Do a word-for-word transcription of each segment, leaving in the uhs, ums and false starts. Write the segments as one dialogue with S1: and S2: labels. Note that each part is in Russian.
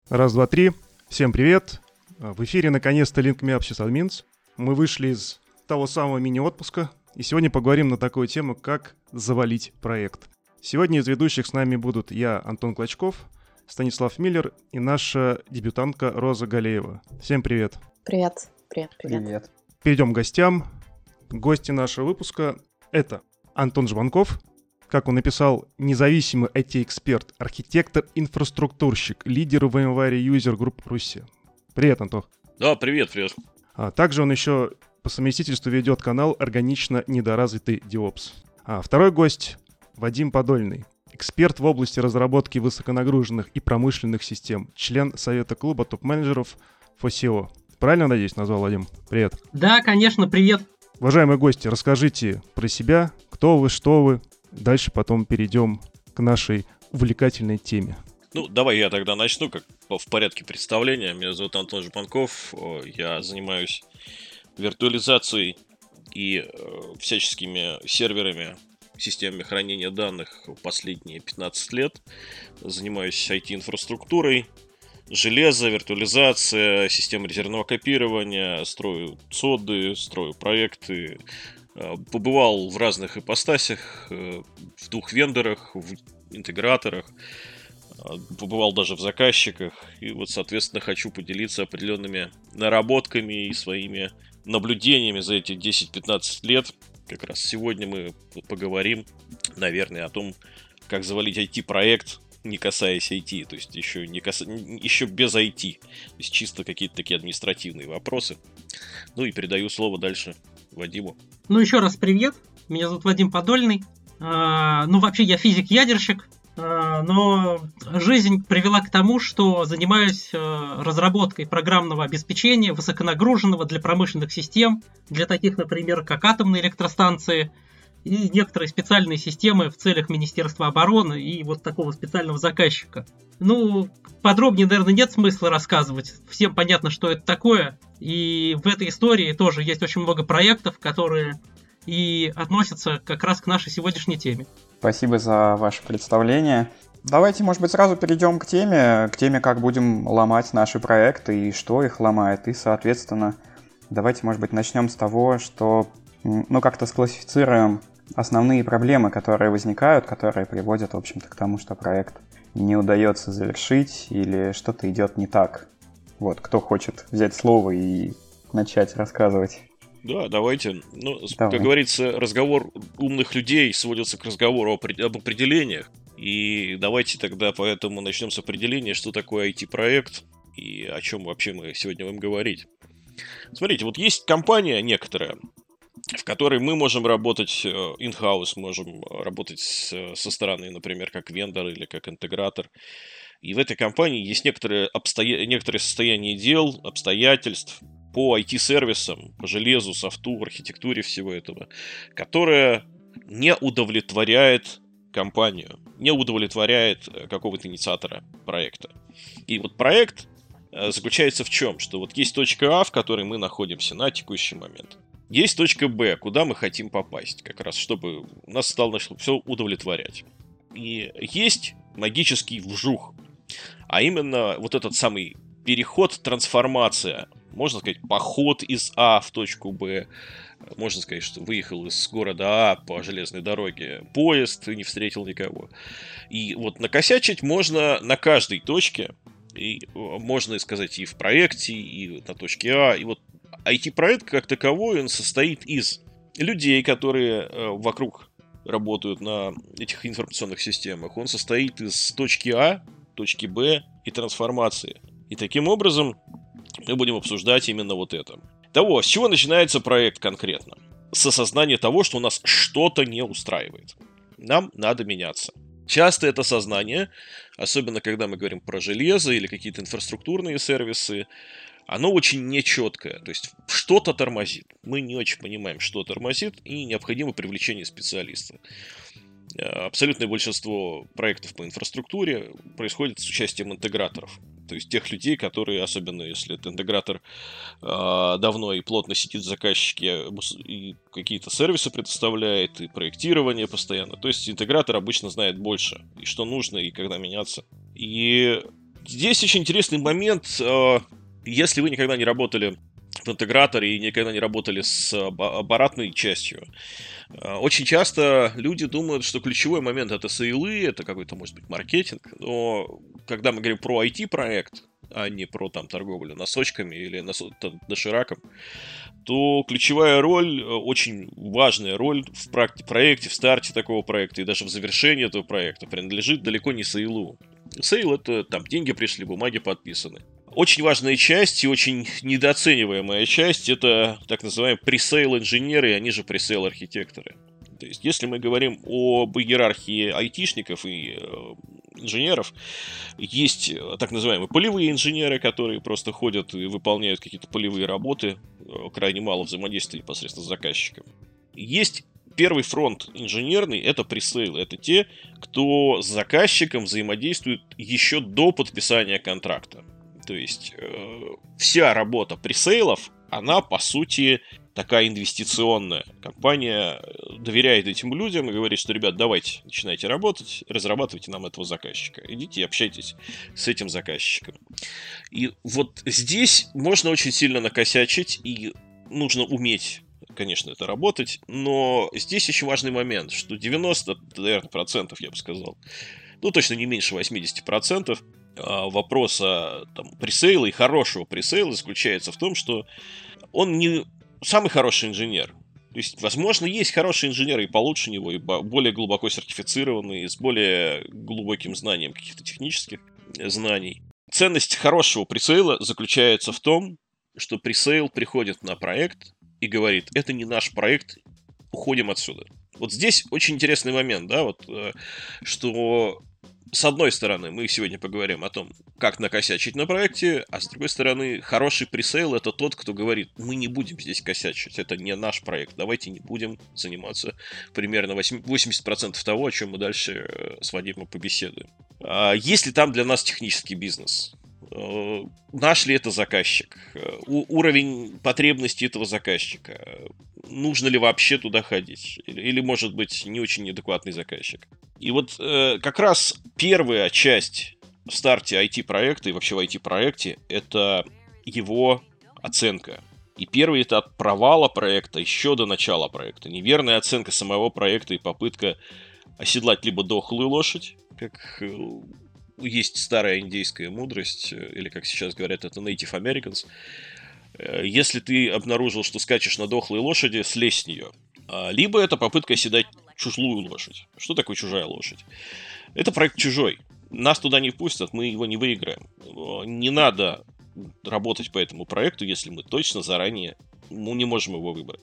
S1: Раз, два, три. Всем привет. В эфире наконец-то LinkMeUp SysAdmins. Мы вышли из того самого мини-отпуска, и сегодня поговорим на такую тему, как завалить проект. Сегодня из ведущих с нами будут я, Антон Клочков, Станислав Миллер и наша дебютантка Роза Галеева. Всем привет.
S2: Привет. Привет, привет.
S3: Привет.
S1: Перейдем к гостям. Гости нашего выпуска — это Антон Жванков, как он написал, независимый ай ти-эксперт, архитектор, инфраструктурщик, лидер VMware User Group Руси. Привет, Антох.
S4: Да, привет, привет.
S1: А также он еще по совместительству ведет канал «Органично недоразвитый DevOps». А второй гость — Вадим Подольный, эксперт в области разработки высоконагруженных и промышленных систем, член Совета клуба топ-менеджеров эф о си о. Правильно, надеюсь, назвал, Вадим? Привет.
S5: Да, конечно, привет.
S1: Уважаемые гости, расскажите про себя, кто вы, что вы. Дальше потом перейдем к нашей увлекательной теме.
S4: Ну, давай я тогда начну, как в порядке представления. Меня зовут Антон Жванков. Я занимаюсь виртуализацией и всяческими серверами, системами хранения данных последние пятнадцать лет. Занимаюсь ай ти-инфраструктурой, железо, виртуализация, система резервного копирования, строю цоды, строю проекты. Побывал в разных ипостасях, в двух вендорах, в интеграторах, побывал даже в заказчиках. И вот, соответственно, хочу поделиться определенными наработками и своими наблюдениями за эти десять-пятнадцать лет. Как раз сегодня мы поговорим, наверное, о том, как завалить ай ти-проект, не касаясь ай ти, то есть еще, не кас... еще без ай ти. То есть чисто какие-то такие административные вопросы. Ну и передаю слово дальше Вадиму.
S5: Ну, еще раз привет. Меня зовут Вадим Подольный. А, ну, вообще, я физик-ядерщик. А, но жизнь привела к тому, что занимаюсь а, разработкой программного обеспечения высоконагруженного для промышленных систем, для таких, например, как атомные электростанции и некоторые специальные системы в целях Министерства обороны и вот такого специального заказчика. Ну, подробнее, наверное, нет смысла рассказывать. Всем понятно, что это такое. И в этой истории тоже есть очень много проектов, которые и относятся как раз к нашей сегодняшней теме.
S3: Спасибо за ваше представление. Давайте, может быть, сразу перейдем к теме, к теме, как будем ломать наши проекты и что их ломает. И, соответственно, давайте, может быть, начнем с того, что, ну, как-то склассифицируем основные проблемы, которые возникают, которые приводят, в общем-то, к тому, что проект не удается завершить или что-то идет не так. Вот, кто хочет взять слово и начать рассказывать?
S4: Да, давайте. Ну,
S3: Давай.
S4: Как говорится, разговор умных людей сводится к разговору об определениях. И давайте тогда поэтому начнем с определения, что такое ай ти-проект и о чем вообще мы сегодня будем говорить. Смотрите, вот есть компания некоторая, в которой мы можем работать in-house, можем работать со стороны, например, как вендор или как интегратор. И в этой компании есть некоторые, обстоя... некоторые состояния дел, обстоятельств по ай ти-сервисам, по железу, софту, архитектуре всего этого, которое не удовлетворяет компанию, не удовлетворяет какого-то инициатора проекта. И вот проект заключается в чем? Что вот есть точка А, в которой мы находимся на текущий момент. Есть точка Б, куда мы хотим попасть, как раз, чтобы у нас стало все удовлетворять. И есть магический вжух, а именно вот этот самый переход, трансформация, можно сказать, поход из А в точку Б. Можно сказать, что выехал из города А по железной дороге поезд и не встретил никого. И вот накосячить можно на каждой точке. И можно сказать и в проекте, и на точке А. И вот ай ти-проект как таковой, он состоит из людей, которые вокруг работают на этих информационных системах. Он состоит из точки А, точки Б и трансформации. И таким образом мы будем обсуждать именно вот это. Того, с чего начинается проект конкретно? С осознания того, что у нас что-то не устраивает. Нам надо меняться. Часто это сознание, особенно когда мы говорим про железо или какие-то инфраструктурные сервисы, оно очень нечеткое, то есть что-то тормозит. Мы не очень понимаем, что тормозит, и необходимо привлечение специалиста. Абсолютное большинство проектов по инфраструктуре происходит с участием интеграторов. То есть тех людей, которые, особенно если этот интегратор э, давно и плотно сидит в заказчике и какие-то сервисы предоставляет, и проектирование постоянно. То есть интегратор обычно знает больше, и что нужно, и когда меняться. И здесь очень интересный момент. Если вы никогда не работали в интеграторе и никогда не работали с аппаратной частью, очень часто люди думают, что ключевой момент — это сейлы, это какой-то, может быть, маркетинг. Но когда мы говорим про ай ти-проект, а не про там торговлю носочками или там, дошираком, то ключевая роль, очень важная роль в проекте, в старте такого проекта и даже в завершении этого проекта принадлежит далеко не сейлу. Сейл — это там деньги пришли, бумаги подписаны. Очень важная часть и очень недооцениваемая часть — это так называемые пресейл-инженеры, они же пресейл-архитекторы. То есть, если мы говорим об иерархии айтишников и э, инженеров, есть так называемые полевые инженеры, которые просто ходят и выполняют какие-то полевые работы, крайне мало взаимодействия непосредственно с заказчиком. Есть первый фронт инженерный — это пресейл, это те, кто с заказчиком взаимодействует еще до подписания контракта. То есть э, вся работа пресейлов, она по сути такая инвестиционная. Компания доверяет этим людям и говорит, что, ребят, давайте, начинайте работать, разрабатывайте нам этого заказчика. Идите и общайтесь с этим заказчиком. И вот здесь можно очень сильно накосячить, и нужно уметь, конечно, это работать, но здесь очень важный момент, что девяносто процентов, я бы сказал, ну, точно не меньше восемьдесят процентов вопроса там, пресейла и хорошего пресейла заключается в том, что он не самый хороший инженер. То есть, возможно, есть хорошие инженеры и получше него, и более глубоко сертифицированные, и с более глубоким знанием каких-то технических знаний. Ценность хорошего пресейла заключается в том, что пресейл приходит на проект и говорит, это не наш проект, уходим отсюда. Вот здесь очень интересный момент, да, вот, что с одной стороны мы сегодня поговорим о том, как накосячить на проекте, а с другой стороны хороший пресейл — это тот, кто говорит, мы не будем здесь косячить, это не наш проект, давайте не будем заниматься примерно восемьдесят процентов того, о чем мы дальше с Вадимом побеседуем. Есть ли там для нас технический бизнес? Наш ли это заказчик? У- уровень потребностей этого заказчика? Нужно ли вообще туда ходить? Или, или может быть, не очень неадекватный заказчик? И вот э, как раз первая часть в старте ай ти-проекта и вообще в ай ти-проекте — это его оценка. И первый этап провала проекта еще до начала проекта. Неверная оценка самого проекта и попытка оседлать либо дохлую лошадь, как есть старая индейская мудрость, или, как сейчас говорят, это Native Americans. Если ты обнаружил, что скачешь на дохлой лошади, слезь с нее. Либо это попытка оседлать чужую лошадь. Что такое чужая лошадь? Это проект чужой. Нас туда не впустят, мы его не выиграем. Не надо работать по этому проекту, если мы точно заранее ну, не можем его выбрать.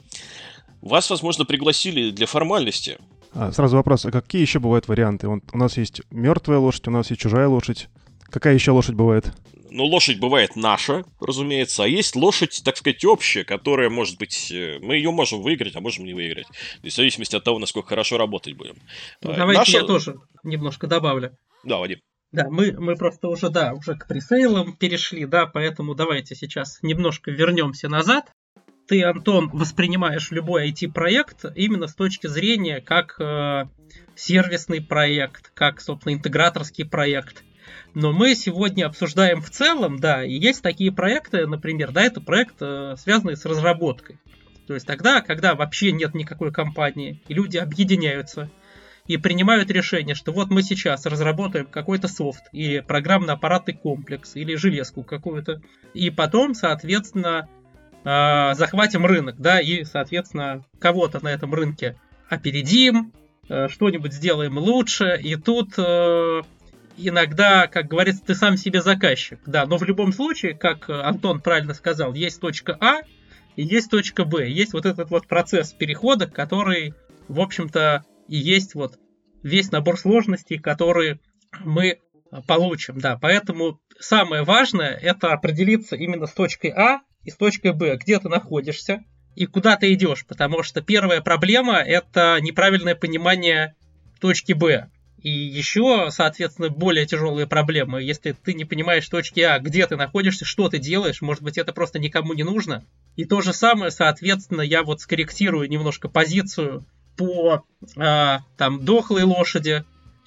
S4: Вас, возможно, пригласили для формальности.
S1: А, сразу вопрос, а какие еще бывают варианты? Вот у нас есть мертвая лошадь, у нас есть чужая лошадь. Какая еще лошадь бывает?
S4: Ну, лошадь бывает наша, разумеется, а есть лошадь, так сказать, общая, которая, может быть, мы ее можем выиграть, а можем не выиграть. В зависимости от того, насколько хорошо работать будем.
S5: Ну, давайте
S4: наша...
S5: я тоже немножко добавлю.
S4: Да, Вадим.
S5: Да, мы, мы просто уже, да, уже к пресейлам перешли, да, поэтому давайте сейчас немножко вернемся назад. Ты, Антон, воспринимаешь любой ай ти-проект именно с точки зрения как э, сервисный проект, как, собственно, интеграторский проект. Но мы сегодня обсуждаем в целом, да, и есть такие проекты, например, да, это проект, э, связанный с разработкой. То есть тогда, когда вообще нет никакой компании, и люди объединяются и принимают решение, что вот мы сейчас разработаем какой-то софт, или программно-аппаратный комплекс, или железку какую-то, и потом, соответственно, э, захватим рынок, да, и, соответственно, кого-то на этом рынке опередим, э, что-нибудь сделаем лучше, и тут... Э, Иногда, как говорится, ты сам себе заказчик. Да, но в любом случае, как Антон правильно сказал, есть точка А и есть точка Б. Есть вот этот вот процесс перехода, который, в общем-то, и есть вот весь набор сложностей, которые мы получим. Да, поэтому самое важное — это определиться именно с точкой А и с точкой Б, где ты находишься и куда ты идешь. Потому что первая проблема — это неправильное понимание точки Б. И еще, соответственно, более тяжелые проблемы, если ты не понимаешь точки А, где ты находишься, что ты делаешь, может быть, это просто никому не нужно. И то же самое, соответственно, я вот скорректирую немножко позицию по э, там дохлой лошади,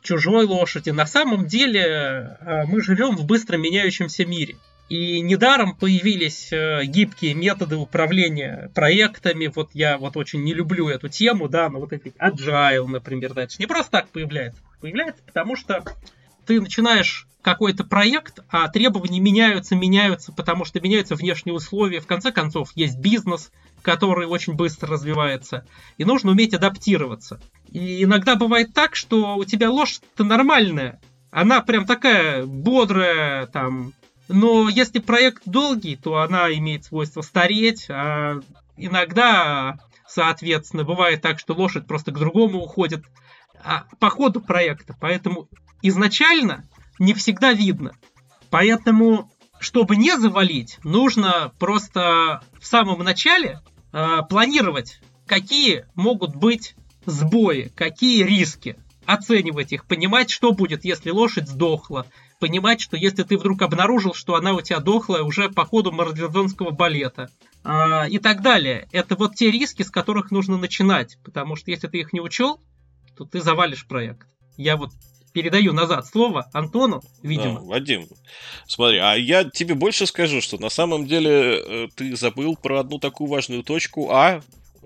S5: чужой лошади. На самом деле мы живем в быстро меняющемся мире. И недаром появились гибкие методы управления проектами. Вот я вот очень не люблю эту тему, да, но вот эти agile, например, да, это же не просто так появляется. Появляется, потому что ты начинаешь какой-то проект, а требования меняются, меняются, потому что меняются внешние условия. В конце концов, есть бизнес, который очень быстро развивается, и нужно уметь адаптироваться. И иногда бывает так, что у тебя лошадь-то нормальная, она прям такая бодрая, там, но если проект долгий, то она имеет свойство стареть, а иногда, соответственно, бывает так, что лошадь просто к другому уходит по ходу проекта, поэтому изначально не всегда видно. Поэтому, чтобы не завалить, нужно просто в самом начале э, планировать, какие могут быть сбои, какие риски, оценивать их, понимать, что будет, если лошадь сдохла, понимать, что если ты вдруг обнаружил, что она у тебя дохлая уже по ходу марлезонского балета э, и так далее. Это вот те риски, с которых нужно начинать, потому что если ты их не учел, то ты завалишь проект. Я вот передаю назад слово Антону, видимо.
S4: Да, Вадим, смотри, а я тебе больше скажу, что на самом деле ты забыл про одну такую важную точку, а,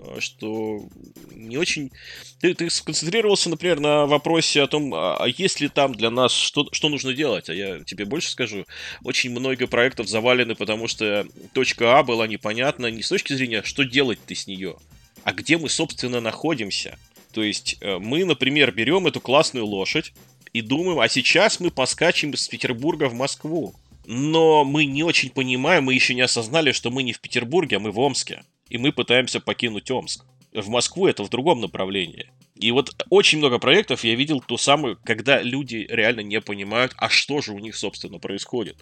S4: что не очень... Ты, ты сконцентрировался, например, на вопросе о том, а есть ли там для нас, что, что нужно делать. А я тебе больше скажу, очень много проектов завалены, потому что точка А была непонятна не с точки зрения, что делать-то с нее, а где мы, собственно, находимся. То есть мы, например, берем эту классную лошадь и думаем, а сейчас мы поскачем из Петербурга в Москву. Но мы не очень понимаем, мы еще не осознали, что мы не в Петербурге, а мы в Омске. И мы пытаемся покинуть Омск. В Москву это в другом направлении. И вот очень много проектов я видел то самое, когда люди реально не понимают, а что же у них, собственно, происходит.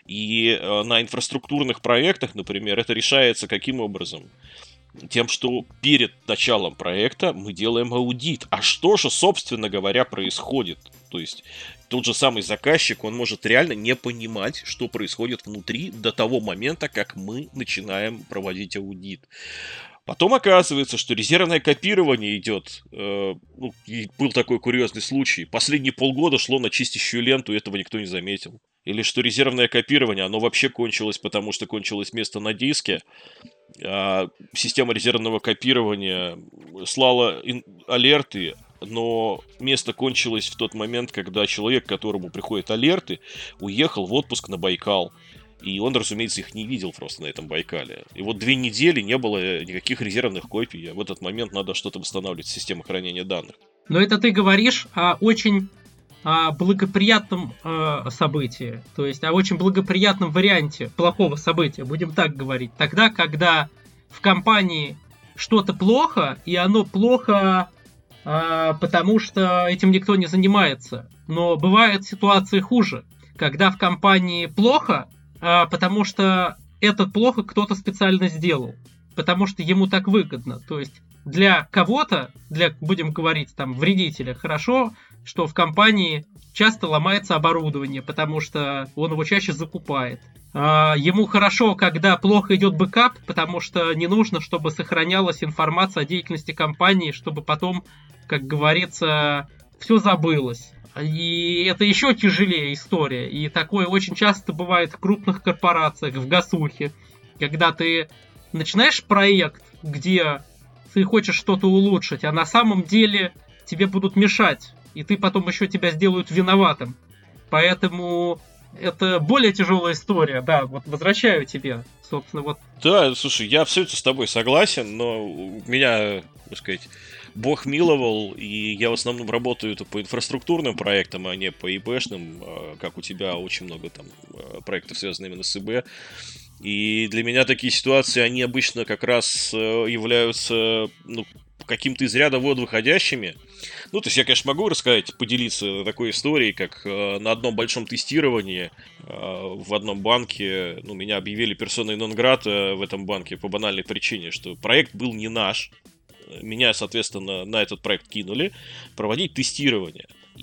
S4: И на инфраструктурных проектах, например, это решается каким образом? Тем, что перед началом проекта мы делаем аудит. А что же, собственно говоря, происходит? То есть тот же самый заказчик, он может реально не понимать, что происходит внутри до того момента, как мы начинаем проводить аудит. Потом оказывается, что резервное копирование идет. Э, ну, был такой курьезный случай. Последние полгода шло на чистящую ленту, и этого никто не заметил. Или что резервное копирование, оно вообще кончилось, потому что кончилось место на диске. А система резервного копирования слала ин- алерты, но место кончилось в тот момент, когда человек, которому приходят алерты, уехал в отпуск на Байкал. И он, разумеется, их не видел просто на этом Байкале. И вот две недели не было никаких резервных копий. А в этот момент надо что-то восстанавливать в системе хранения данных.
S5: Но это ты говоришь о очень о благоприятном э, событии. То есть о очень благоприятном варианте плохого события. Будем так говорить. Тогда, когда в компании что-то плохо, и оно плохо, э, потому что этим никто не занимается. Но бывают ситуации хуже. Когда в компании плохо, А, потому что это плохо кто-то специально сделал, потому что ему так выгодно. То есть для кого-то, для, будем говорить, там, вредителя, хорошо, что в компании часто ломается оборудование, потому что он его чаще закупает. А, ему хорошо, когда плохо идет бэкап, потому что не нужно, чтобы сохранялась информация о деятельности компании, чтобы потом, как говорится, все забылось. И это еще тяжелее история. И такое очень часто бывает в крупных корпорациях, в гасухе. Когда ты начинаешь проект, где ты хочешь что-то улучшить, а на самом деле тебе будут мешать. И ты потом еще тебя сделают виноватым. Поэтому это более тяжелая история. Да, вот возвращаю тебе, собственно, вот.
S4: Да, слушай, я абсолютно с тобой согласен, но у меня, так сказать, Бог миловал, и я в основном работаю по инфраструктурным проектам, а не по ИБшным, как у тебя очень много там проектов, связанных именно с ИБ. И для меня такие ситуации, они обычно как раз являются, ну, каким-то из ряда вон выходящими. Ну, то есть я, конечно, могу рассказать, поделиться такой историей, как э, на одном большом тестировании э, в одном банке, ну, меня объявили персоной нон-грата в этом банке по банальной причине, что проект был не наш. Меня, соответственно, на этот проект кинули проводить тестирование.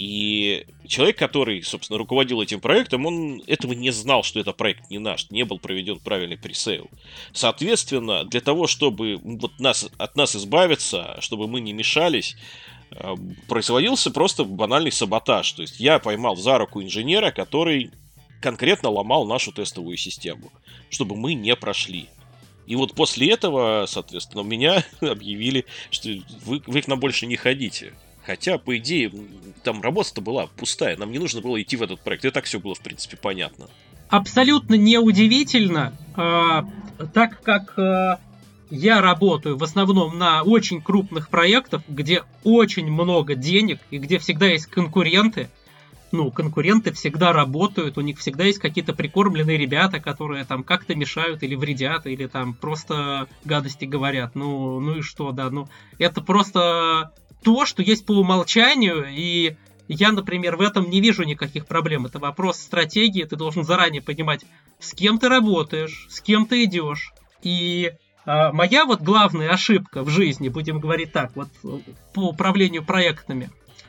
S4: И человек, который, собственно, руководил этим проектом, он этого не знал, что это проект не наш, не был проведен правильный пресейл. Соответственно, для того, чтобы вот нас, от нас избавиться, чтобы мы не мешались, производился просто банальный саботаж. То есть я поймал за руку инженера, который конкретно ломал нашу тестовую систему, чтобы мы не прошли. И вот после этого, соответственно, меня объявили, что вы, вы к нам больше не ходите. Хотя, по идее, там работа-то была пустая. Нам не нужно было идти в этот проект. И так все было, в принципе, понятно.
S5: Абсолютно неудивительно, э, так как э, я работаю в основном на очень крупных проектах, где очень много денег и где всегда есть конкуренты. Ну, конкуренты всегда работают, у них всегда есть какие-то прикормленные ребята, которые там как-то мешают или вредят, или там просто гадости говорят. Ну, ну и что, да, ну это просто то, что есть по умолчанию, и я, например, в этом не вижу никаких проблем. Это вопрос стратегии, ты должен заранее понимать, с кем ты работаешь, с кем ты идешь. И а, моя вот главная ошибка в жизни, будем говорить так, вот по управлению проектами,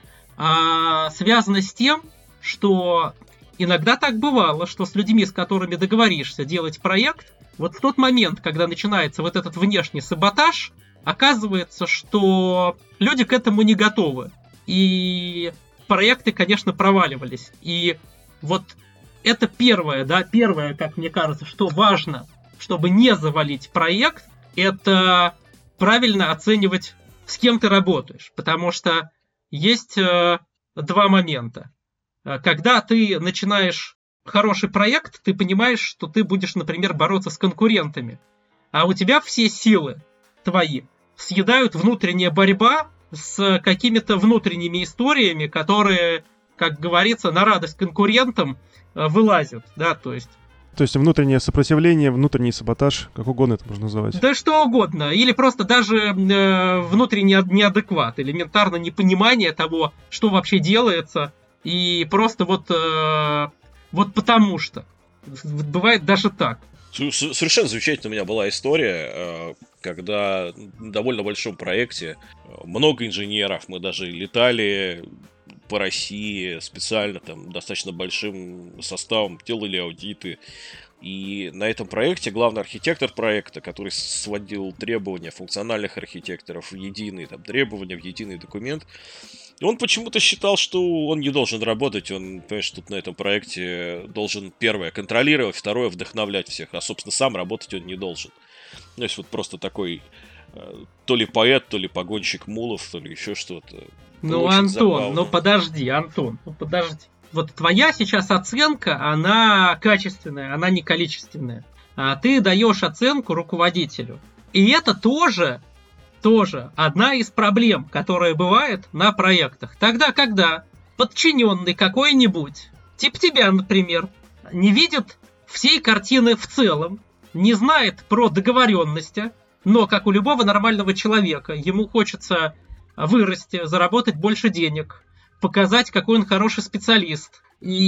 S5: а, связана с тем, что иногда так бывало, что с людьми, с которыми договоришься делать проект, вот в тот момент, когда начинается вот этот внешний саботаж, оказывается, что люди к этому не готовы. И проекты, конечно, проваливались. И вот это первое, да, первое, как мне кажется, что важно, чтобы не завалить проект, это правильно оценивать, с кем ты работаешь. Потому что есть э, два момента. Когда ты начинаешь хороший проект, ты понимаешь, что ты будешь, например, бороться с конкурентами. А у тебя все силы твои съедают внутренняя борьба с какими-то внутренними историями, которые, как говорится, на радость конкурентам вылазят. Да, то есть...
S1: То есть внутреннее сопротивление, внутренний саботаж, как угодно это можно называть.
S5: Да что угодно. Или просто даже э, внутренний неадекват, элементарно непонимание того, что вообще делается. И просто вот, э, вот потому что. Бывает даже так.
S4: Совершенно замечательная у меня была история, когда в довольно большом проекте много инженеров, мы даже летали по России специально, там, достаточно большим составом, делали аудиты. И на этом проекте главный архитектор проекта, который сводил требования функциональных архитекторов в единый, там, требования в единый документ, он почему-то считал, что он не должен работать, он, понимаешь, тут на этом проекте должен, первое, контролировать, второе, вдохновлять всех, а, собственно, сам работать он не должен. То есть вот просто такой то ли поэт, то ли погонщик мулов, то ли еще что-то.
S5: Ну, Антон, забавно. ну подожди, Антон, ну подожди. Вот твоя сейчас оценка, она качественная, она не количественная. А ты даешь оценку руководителю. И это тоже... тоже одна из проблем, которая бывает на проектах. Тогда, когда подчиненный какой-нибудь, типа тебя, например, не видит всей картины в целом, не знает про договоренности, но, как у любого нормального человека, ему хочется вырасти, заработать больше денег, показать, какой он хороший специалист.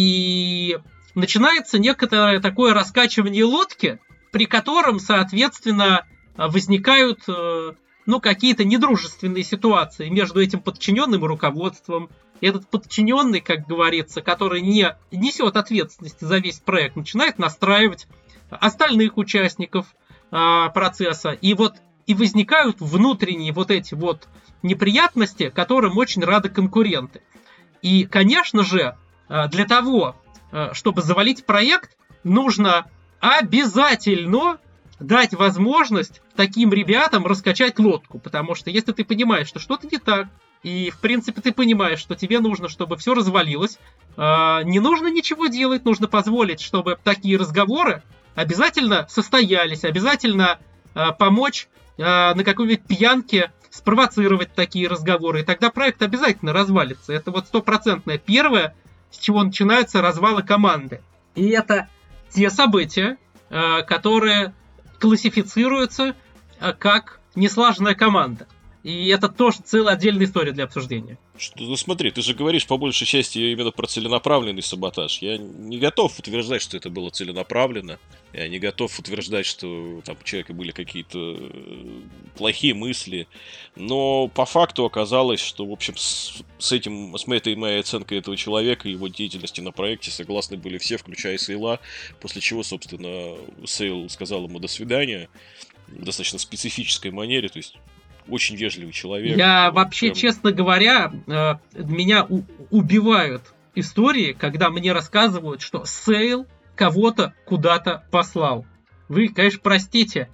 S5: И начинается некоторое такое раскачивание лодки, при котором, соответственно, возникают... ну, какие-то недружественные ситуации между этим подчиненным и руководством. И этот подчиненный, как говорится, который не несет ответственности за весь проект, начинает настраивать остальных участников а, процесса. И вот и возникают внутренние вот эти вот неприятности, которым очень рады конкуренты. И, конечно же, для того, чтобы завалить проект, нужно обязательно дать возможность таким ребятам раскачать лодку, потому что если ты понимаешь, что что-то не так, и, в принципе, ты понимаешь, что тебе нужно, чтобы все развалилось, э, не нужно ничего делать, нужно позволить, чтобы такие разговоры обязательно состоялись, обязательно э, помочь э, на какой-нибудь пьянке спровоцировать такие разговоры, и тогда проект обязательно развалится. Это вот стопроцентное первое, с чего начинаются развалы команды. И это те события, э, которые... классифицируется как неслаженная команда. И это тоже целая отдельная история для обсуждения.
S4: Что, ну смотри, ты же говоришь по большей части именно про целенаправленный саботаж. Я не готов утверждать, что это было целенаправленно. Я не готов утверждать, что там у человека были какие-то плохие мысли. Но по факту оказалось, что, в общем, с, с этим, с этой моей оценкой этого человека и его деятельности на проекте согласны были все, включая Сейла. После чего, собственно, Сейл сказал ему «до свидания» в достаточно специфической манере. То есть очень вежливый человек.
S5: Я
S4: Вот
S5: вообще,
S4: прям-
S5: честно говоря, э, меня у- убивают истории, когда мне рассказывают, что сейл кого-то куда-то послал. Вы, конечно, простите,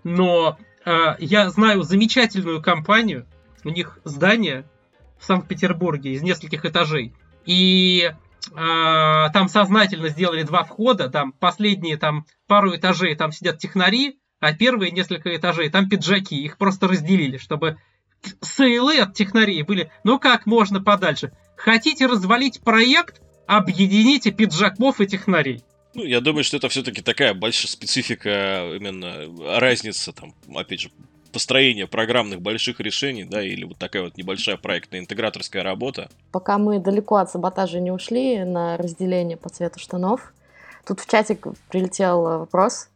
S5: но э, я знаю замечательную компанию, у них здание в Санкт-Петербурге из нескольких этажей, и э, там сознательно сделали два входа, там последние там пару этажей там сидят технари, а первые несколько этажей там пиджаки, их просто разделили, чтобы сейлы от технарей были, ну как можно подальше. Хотите развалить проект, объедините пиджаков и технарей.
S4: Ну, я думаю, что это все-таки такая большая специфика, именно разница, там, опять же, построения программных больших решений, да, или вот такая вот небольшая проектная интеграторская работа.
S2: Пока мы далеко от саботажа не ушли на разделение по цвету штанов, тут в чатик прилетел вопрос.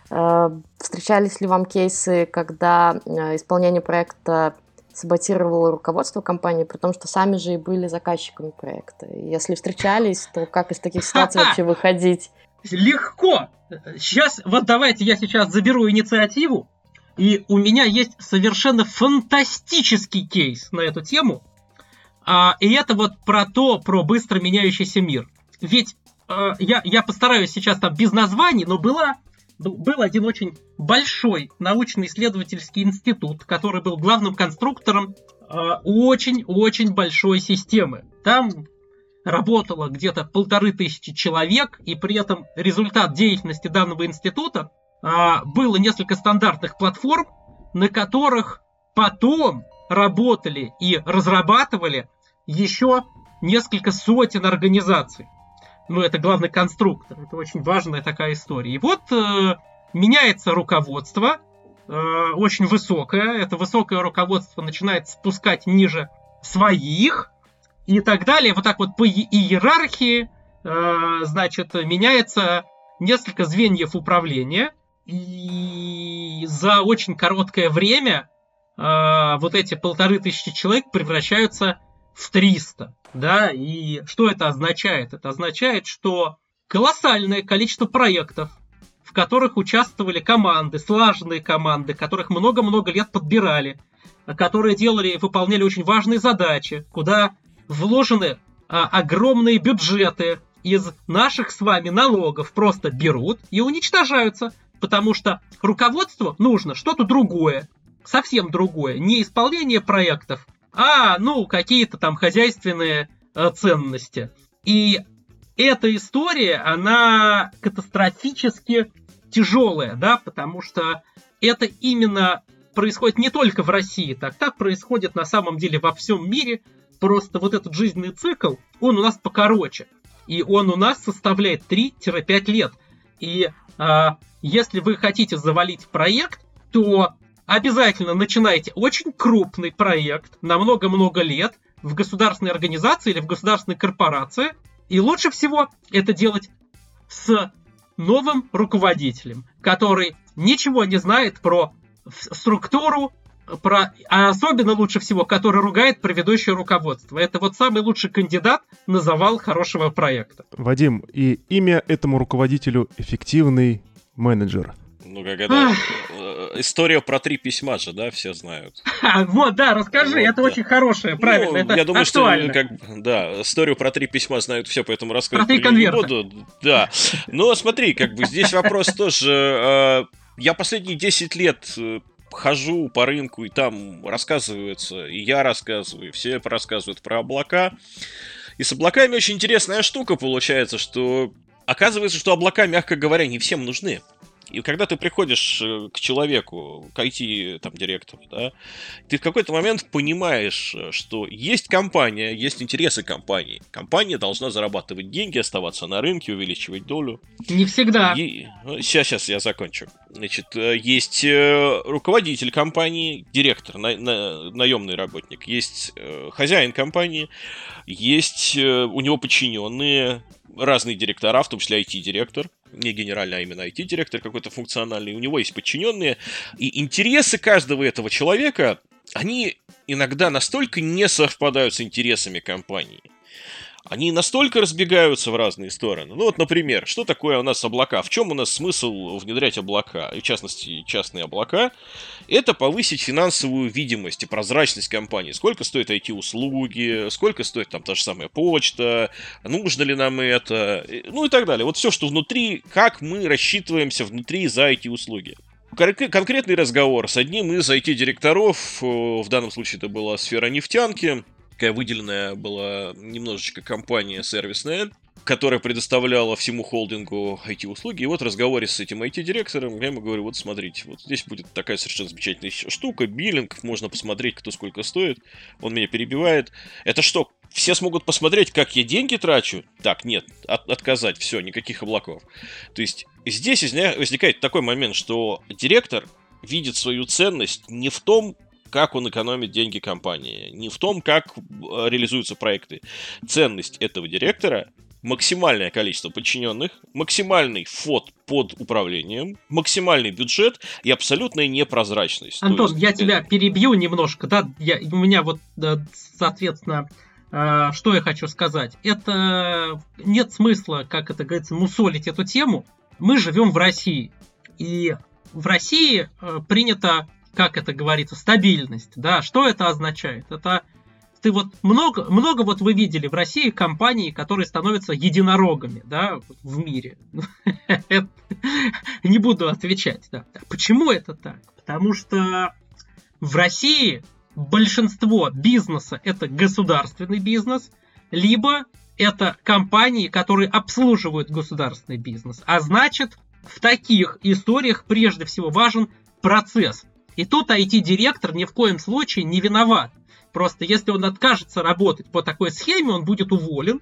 S2: Э, Встречались ли вам кейсы, когда э, исполнение проекта саботировало руководство компании, при том, что сами же и были заказчиками проекта? Если встречались, то как из таких ситуаций вообще выходить?
S5: Легко! Сейчас, вот давайте я сейчас заберу инициативу, и у меня есть совершенно фантастический кейс на эту тему. А, и это вот про то, про быстро меняющийся мир. Ведь а, я, я постараюсь сейчас там без названий, но была, был один очень большой научно-исследовательский институт, который был главным конструктором а, очень-очень большой системы. Там работало где-то полторы тысячи человек, и при этом результат деятельности данного института а, было несколько стандартных платформ, на которых потом работали и разрабатывали еще несколько сотен организаций. Ну, это главный конструктор, это очень важная такая история. И вот э, меняется руководство, э, очень высокое, это высокое руководство начинает спускать ниже своих, и так далее. Вот так вот по иерархии, э, значит, меняется несколько звеньев управления. И за очень короткое время э, вот эти полторы тысячи человек превращаются в триста. Да? И что это означает? Это означает, что колоссальное количество проектов, в которых участвовали команды, слаженные команды, которых много-много лет подбирали, которые делали и выполняли очень важные задачи, куда вложены а, огромные бюджеты из наших с вами налогов, просто берут и уничтожаются, потому что руководству нужно что-то другое, совсем другое, не исполнение проектов, а, ну, какие-то там хозяйственные а, ценности. И эта история, она катастрофически тяжелая, да, потому что это именно происходит не только в России, так, так происходит на самом деле во всем мире. Просто вот этот жизненный цикл, он у нас покороче. И он у нас составляет три-пять лет. И а, если вы хотите завалить проект, то обязательно начинайте очень крупный проект на много-много лет в государственной организации или в государственной корпорации. И лучше всего это делать с новым руководителем, который ничего не знает про структуру, про, а особенно лучше всего, который ругает предыдущее руководство. Это вот самый лучший кандидат на завал хорошего проекта.
S1: Вадим, и имя этому руководителю — эффективный менеджер.
S4: Ну, как это... История про три письма же, да, все знают.
S5: А, вот, да, расскажи,
S4: Вот,
S5: это
S4: да.
S5: очень хорошее, правильно,
S4: Ну,
S5: это
S4: я думаю,
S5: актуально.
S4: что, как, да, историю про три письма знают все, поэтому рассказывать
S5: Про три
S4: про неё не
S5: конверта.
S4: буду. Да, но смотри, как бы здесь вопрос тоже... э, Я последние десять лет э, хожу по рынку, и там рассказывается, и я рассказываю, и все рассказывают про облака. И с облаками очень интересная штука получается, что оказывается, что облака, мягко говоря, не всем нужны. И когда ты приходишь к человеку, к ай ти-директору, да, ты в какой-то момент понимаешь, что есть компания, есть интересы компании. Компания должна зарабатывать деньги, оставаться на рынке, увеличивать долю.
S5: Не всегда.
S4: И... Сейчас, сейчас я закончу. Значит, есть руководитель компании, директор, на, на, наемный работник, есть хозяин компании, есть у него подчиненные, разные директора, в том числе ай ти-директор. Не генеральный, а именно ай ти-директор какой-то функциональный, у него есть подчиненные, и интересы каждого этого человека, они иногда настолько не совпадают с интересами компании. они настолько разбегаются в разные стороны. Ну вот, например, что такое у нас облака? В чем у нас смысл внедрять облака, и в частности частные облака? Это повысить финансовую видимость и прозрачность компании. Сколько стоят ай ти-услуги, сколько стоит там та же самая почта, нужно ли нам это, ну и так далее. Вот все, что внутри, как мы рассчитываемся внутри за ай ти-услуги. Конкретный разговор с одним из ай ти-директоров, в данном случае это была сфера нефтянки, такая выделенная была немножечко компания сервисная, которая предоставляла всему холдингу ай ти-услуги. И вот в разговоре с этим ай ти-директором я ему говорю, вот смотрите, вот здесь будет такая совершенно замечательная штука, биллинг, можно посмотреть, кто сколько стоит. Он меня перебивает. Это что, все смогут посмотреть, как я деньги трачу? Так, нет, от- отказать, все, никаких облаков. То есть здесь возникает такой момент, что директор видит свою ценность не в том, как он экономит деньги компании, не в том, как реализуются проекты. Ценность этого директора — максимальное количество подчиненных, максимальный фот под управлением, максимальный бюджет и абсолютная непрозрачность.
S5: Антон,
S4: есть,
S5: я тебя
S4: это...
S5: перебью немножко, да, я, у меня вот, соответственно, что я хочу сказать. Это нет смысла, как это говорится, мусолить эту тему. Мы живем в России, и в России принято, как это говорится, стабильность, да, что это означает? Это ты вот много, много вот вы видели в России компаний, которые становятся единорогами, да, в мире. Не буду отвечать, да. Почему это так? Потому что в России большинство бизнеса это государственный бизнес, либо это компании, которые обслуживают государственный бизнес. А значит, в таких историях прежде всего важен процесс. И тут ай ти-директор ни в коем случае не виноват. Просто если он откажется работать по такой схеме, он будет уволен,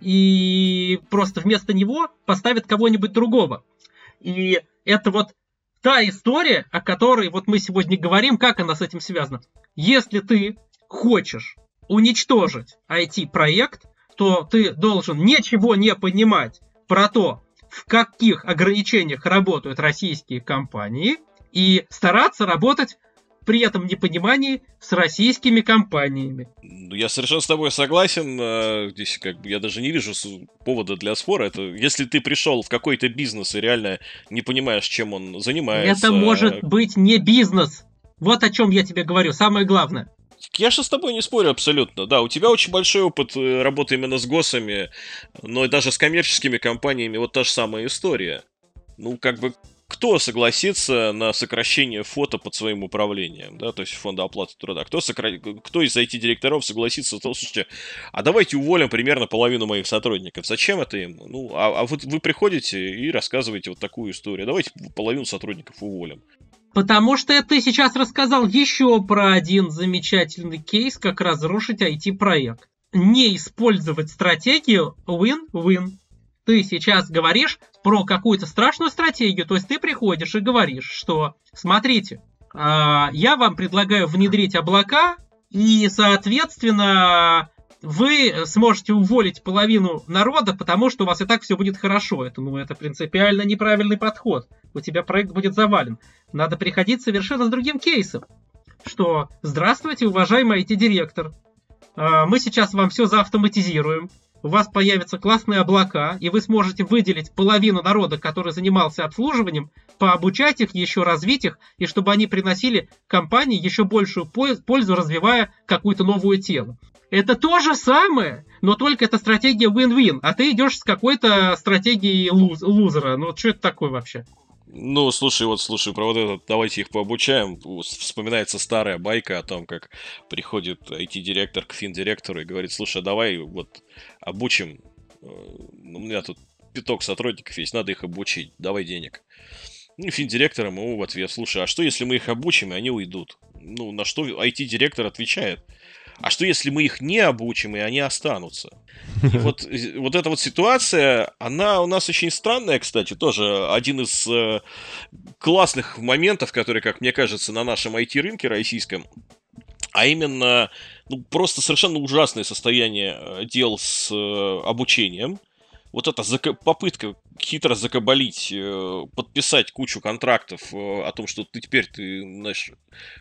S5: и просто вместо него поставят кого-нибудь другого. И это вот та история, о которой вот мы сегодня говорим, как она с этим связана. Если ты хочешь уничтожить ай ти-проект, то ты должен ничего не понимать про то, в каких ограничениях работают российские компании, и стараться работать при этом непонимании с российскими компаниями.
S4: Я совершенно с тобой согласен. Здесь как бы я даже не вижу повода для спора. Это если ты пришел в какой-то бизнес и реально не понимаешь, чем он занимается.
S5: Это может быть не бизнес. Вот о чем я тебе говорю. Самое главное.
S4: Я же с тобой не спорю абсолютно. Да, у тебя очень большой опыт работы именно с госами, но и даже с коммерческими компаниями вот та же самая история. Ну, как бы, кто согласится на сокращение фото под своим управлением, да, то есть фонда оплаты труда? Кто, сокра... кто из ай ти-директоров согласится, то, слушайте, а давайте уволим примерно половину моих сотрудников. Зачем это им? Ну, а, а вы, вы приходите и рассказываете вот такую историю. Давайте половину сотрудников уволим.
S5: Потому что ты сейчас рассказал еще про один замечательный кейс, как разрушить ай ти-проект. Не использовать стратегию win-win. Ты сейчас говоришь про какую-то страшную стратегию, то есть ты приходишь и говоришь, что смотрите, я вам предлагаю внедрить облака, и, соответственно, вы сможете уволить половину народа, потому что у вас и так все будет хорошо. Это, ну, это принципиально неправильный подход. У тебя проект будет завален. Надо приходить совершенно с другим кейсом. Что, здравствуйте, уважаемый ай ти-директор. Мы сейчас вам все заавтоматизируем. У вас появятся классные облака, и вы сможете выделить половину народа, который занимался обслуживанием, пообучать их, еще развить их, и чтобы они приносили компании еще большую пользу, развивая какую-то новую тему. Это то же самое, но только это стратегия win-win, а ты идешь с какой-то стратегией луз- лузера. Ну, что это такое вообще?
S4: Ну, слушай, вот, слушай, про вот это, давайте их пообучаем. Вспоминается старая байка о том, как приходит ай ти-директор к финдиректору и говорит, слушай, давай вот обучим, у меня тут пяток сотрудников есть, надо их обучить, давай денег. Ну, финдиректор ему в ответ, слушай, а что если мы их обучим, и они уйдут? Ну, на что ай ти-директор отвечает, а что если мы их не обучим, и они останутся? И вот, вот эта вот ситуация, она у нас очень странная, кстати, тоже один из э, классных моментов, который, как мне кажется, на нашем ай ти-рынке российском, а именно, ну, просто совершенно ужасное состояние дел с э, обучением. вот эта зака- попытка хитро закабалить, э, подписать кучу контрактов э, о том, что ты теперь ты наш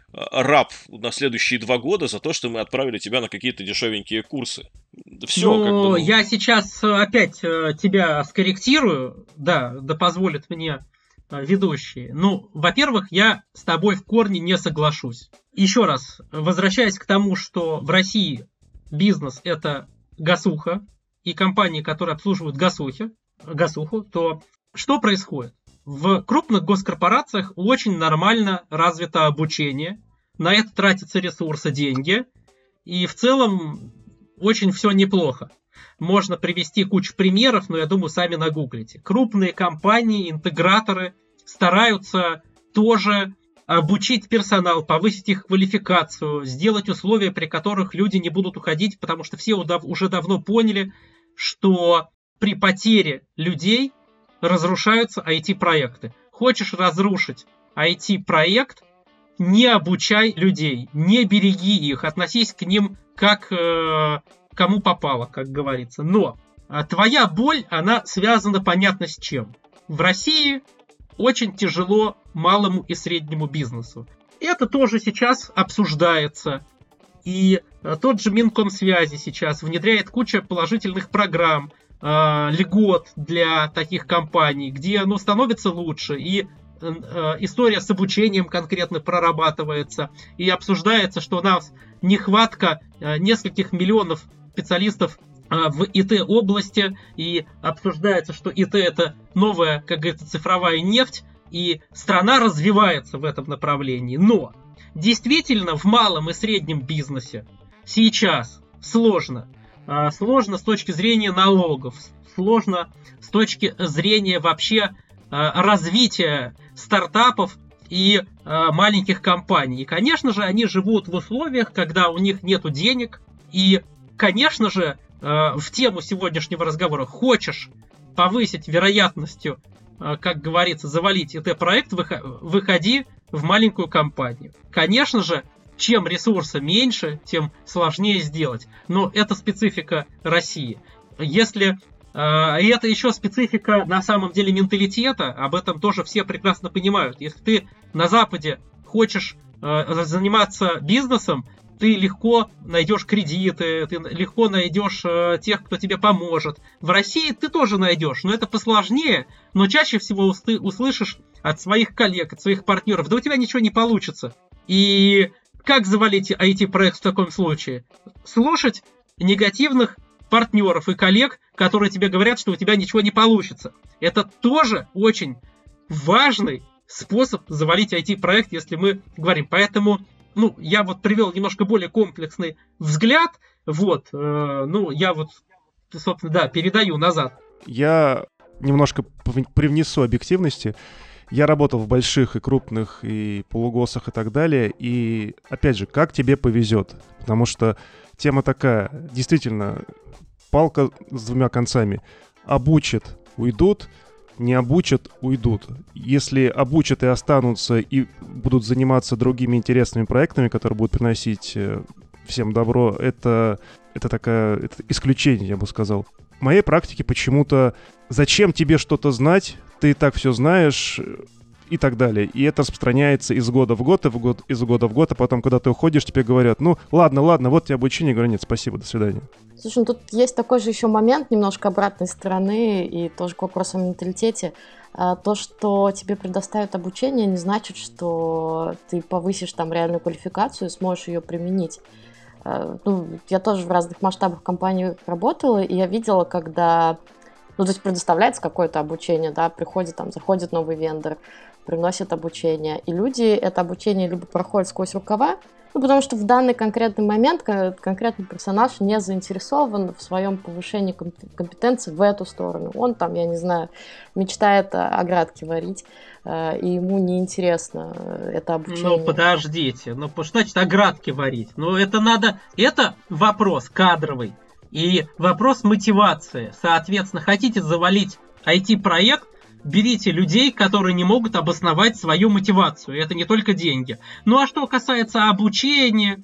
S4: раб на следующие два года за то, что мы отправили тебя на какие-то дешевенькие курсы. Все,
S5: ну,
S4: как бы, ну...
S5: я сейчас опять э, тебя скорректирую, да, да позволит мне э, ведущие. Ну, во-первых, я с тобой в корне не соглашусь. Еще раз, возвращаясь к тому, что в России бизнес – это гасуха, и компании, которые обслуживают гасухи, гасуху, то что происходит? В крупных госкорпорациях очень нормально развито обучение, на это тратятся ресурсы, деньги, и в целом очень все неплохо. Можно привести кучу примеров, но я думаю, сами нагуглите. Крупные компании, интеграторы стараются тоже обучить персонал, повысить их квалификацию, сделать условия, при которых люди не будут уходить, потому что все уже давно поняли, что при потере людей разрушаются ай ти-проекты. Хочешь разрушить ай ти-проект, не обучай людей, не береги их, относись к ним как э, кому попало, как говорится. Но а твоя боль, она связана понятно с чем. В России очень тяжело малому и среднему бизнесу. Это тоже сейчас обсуждается. И тот же Минкомсвязи сейчас внедряет кучу положительных программ, э, льгот для таких компаний, где оно становится лучше. И э, история с обучением конкретно прорабатывается. И обсуждается, что у нас нехватка э, нескольких миллионов специалистов в ай ти-области, и обсуждается, что ай ти это новая, как говорится, цифровая нефть, и страна развивается в этом направлении. Но действительно в малом и среднем бизнесе сейчас сложно. Сложно с точки зрения налогов, сложно с точки зрения вообще развития стартапов и маленьких компаний. И, конечно же, они живут в условиях, когда у них нет денег, и, конечно же, в тему сегодняшнего разговора, хочешь повысить вероятностью, как говорится, завалить ай ти-проект, выходи в маленькую компанию. Конечно же, чем ресурса меньше, тем сложнее сделать. Но это специфика России. Если и это еще специфика на самом деле менталитета, об этом тоже все прекрасно понимают. Если ты на Западе хочешь заниматься бизнесом, ты легко найдешь кредиты, ты легко найдешь э, тех, кто тебе поможет. В России ты тоже найдешь, но это посложнее, но чаще всего усты, услышишь от своих коллег, от своих партнеров, да у тебя ничего не получится. И как завалить ай ти-проект в таком случае? Слушать негативных партнеров и коллег, которые тебе говорят, что у тебя ничего не получится. Это тоже очень важный способ завалить ай ти-проект, если мы говорим. Поэтому... Ну, я вот привел немножко более комплексный взгляд, вот, э, ну, я вот, собственно, да, передаю назад.
S1: Я немножко привнесу объективности. Я работал в больших и крупных, и полугосах, и так далее, и, опять же, как тебе повезет, потому что тема такая, действительно, палка с двумя концами. Обучат, уйдут, не обучат, уйдут. Если обучат и останутся, и будут заниматься другими интересными проектами, которые будут приносить всем добро, это, это такая это исключение, я бы сказал. В моей практике почему-то зачем тебе что-то знать, ты и так все знаешь, и так далее. И это распространяется из года в год, и в год, из года в год, а потом, когда ты уходишь, тебе говорят, ну, ладно, ладно, вот тебе обучение. Я говорю, нет, спасибо, до свидания.
S2: Слушай, ну тут есть такой же еще момент, немножко обратной стороны, и тоже к вопросу о менталитете. То, что тебе предоставят обучение, не значит, что ты повысишь там реальную квалификацию и сможешь ее применить. Ну, я тоже в разных масштабах компаний работала, и я видела, когда... Ну, то есть предоставляется какое-то обучение, да, приходит там, заходит новый вендор, приносит обучение, и люди это обучение либо проходят сквозь рукава, ну, потому что в данный конкретный момент конкретный персонаж не заинтересован в своем повышении компетенции в эту сторону. Он там, я не знаю, мечтает оградки варить, и ему неинтересно это обучение.
S5: Ну, подождите, ну, что значит оградки варить? Ну, это надо, это вопрос кадровый. И вопрос мотивации. Соответственно, хотите завалить ай ти-проект, берите людей, которые не могут обосновать свою мотивацию. И это не только деньги. Ну а что касается обучения,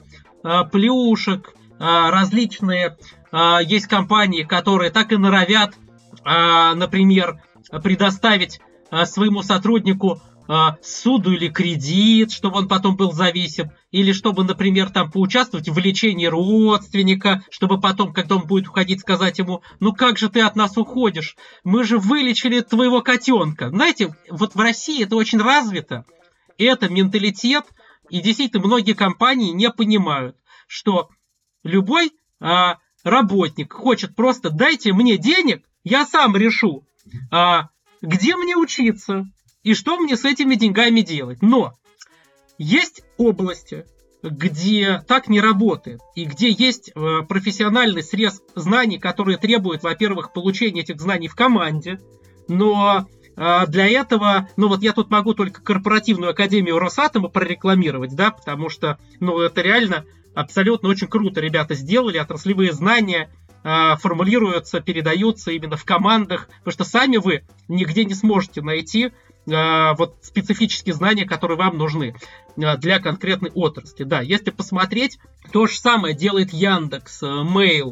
S5: плюшек, различные... Есть компании, которые так и норовят например, предоставить своему сотруднику суду или кредит, чтобы он потом был зависим, или чтобы, например, там поучаствовать в лечении родственника, чтобы потом, когда он будет уходить, сказать ему: ну как же ты от нас уходишь? Мы же вылечили твоего котенка. Знаете, вот в России это очень развито, это менталитет, и действительно многие компании не понимают, что любой а, работник хочет просто: дайте мне денег, я сам решу, а, где мне учиться, и что мне с этими деньгами делать? Но есть области, где так не работает, и где есть э, профессиональный срез знаний, которые требуют, во-первых, получения этих знаний в команде, но э, для этого, ну вот я тут могу только корпоративную академию Росатома прорекламировать, да, потому что, ну, это реально абсолютно очень круто ребята сделали, отраслевые знания э, формулируются, передаются именно в командах, потому что сами вы нигде не сможете найти вот специфические знания, которые вам нужны для конкретной отрасли. Да, если посмотреть, то же самое делает Яндекс, Mail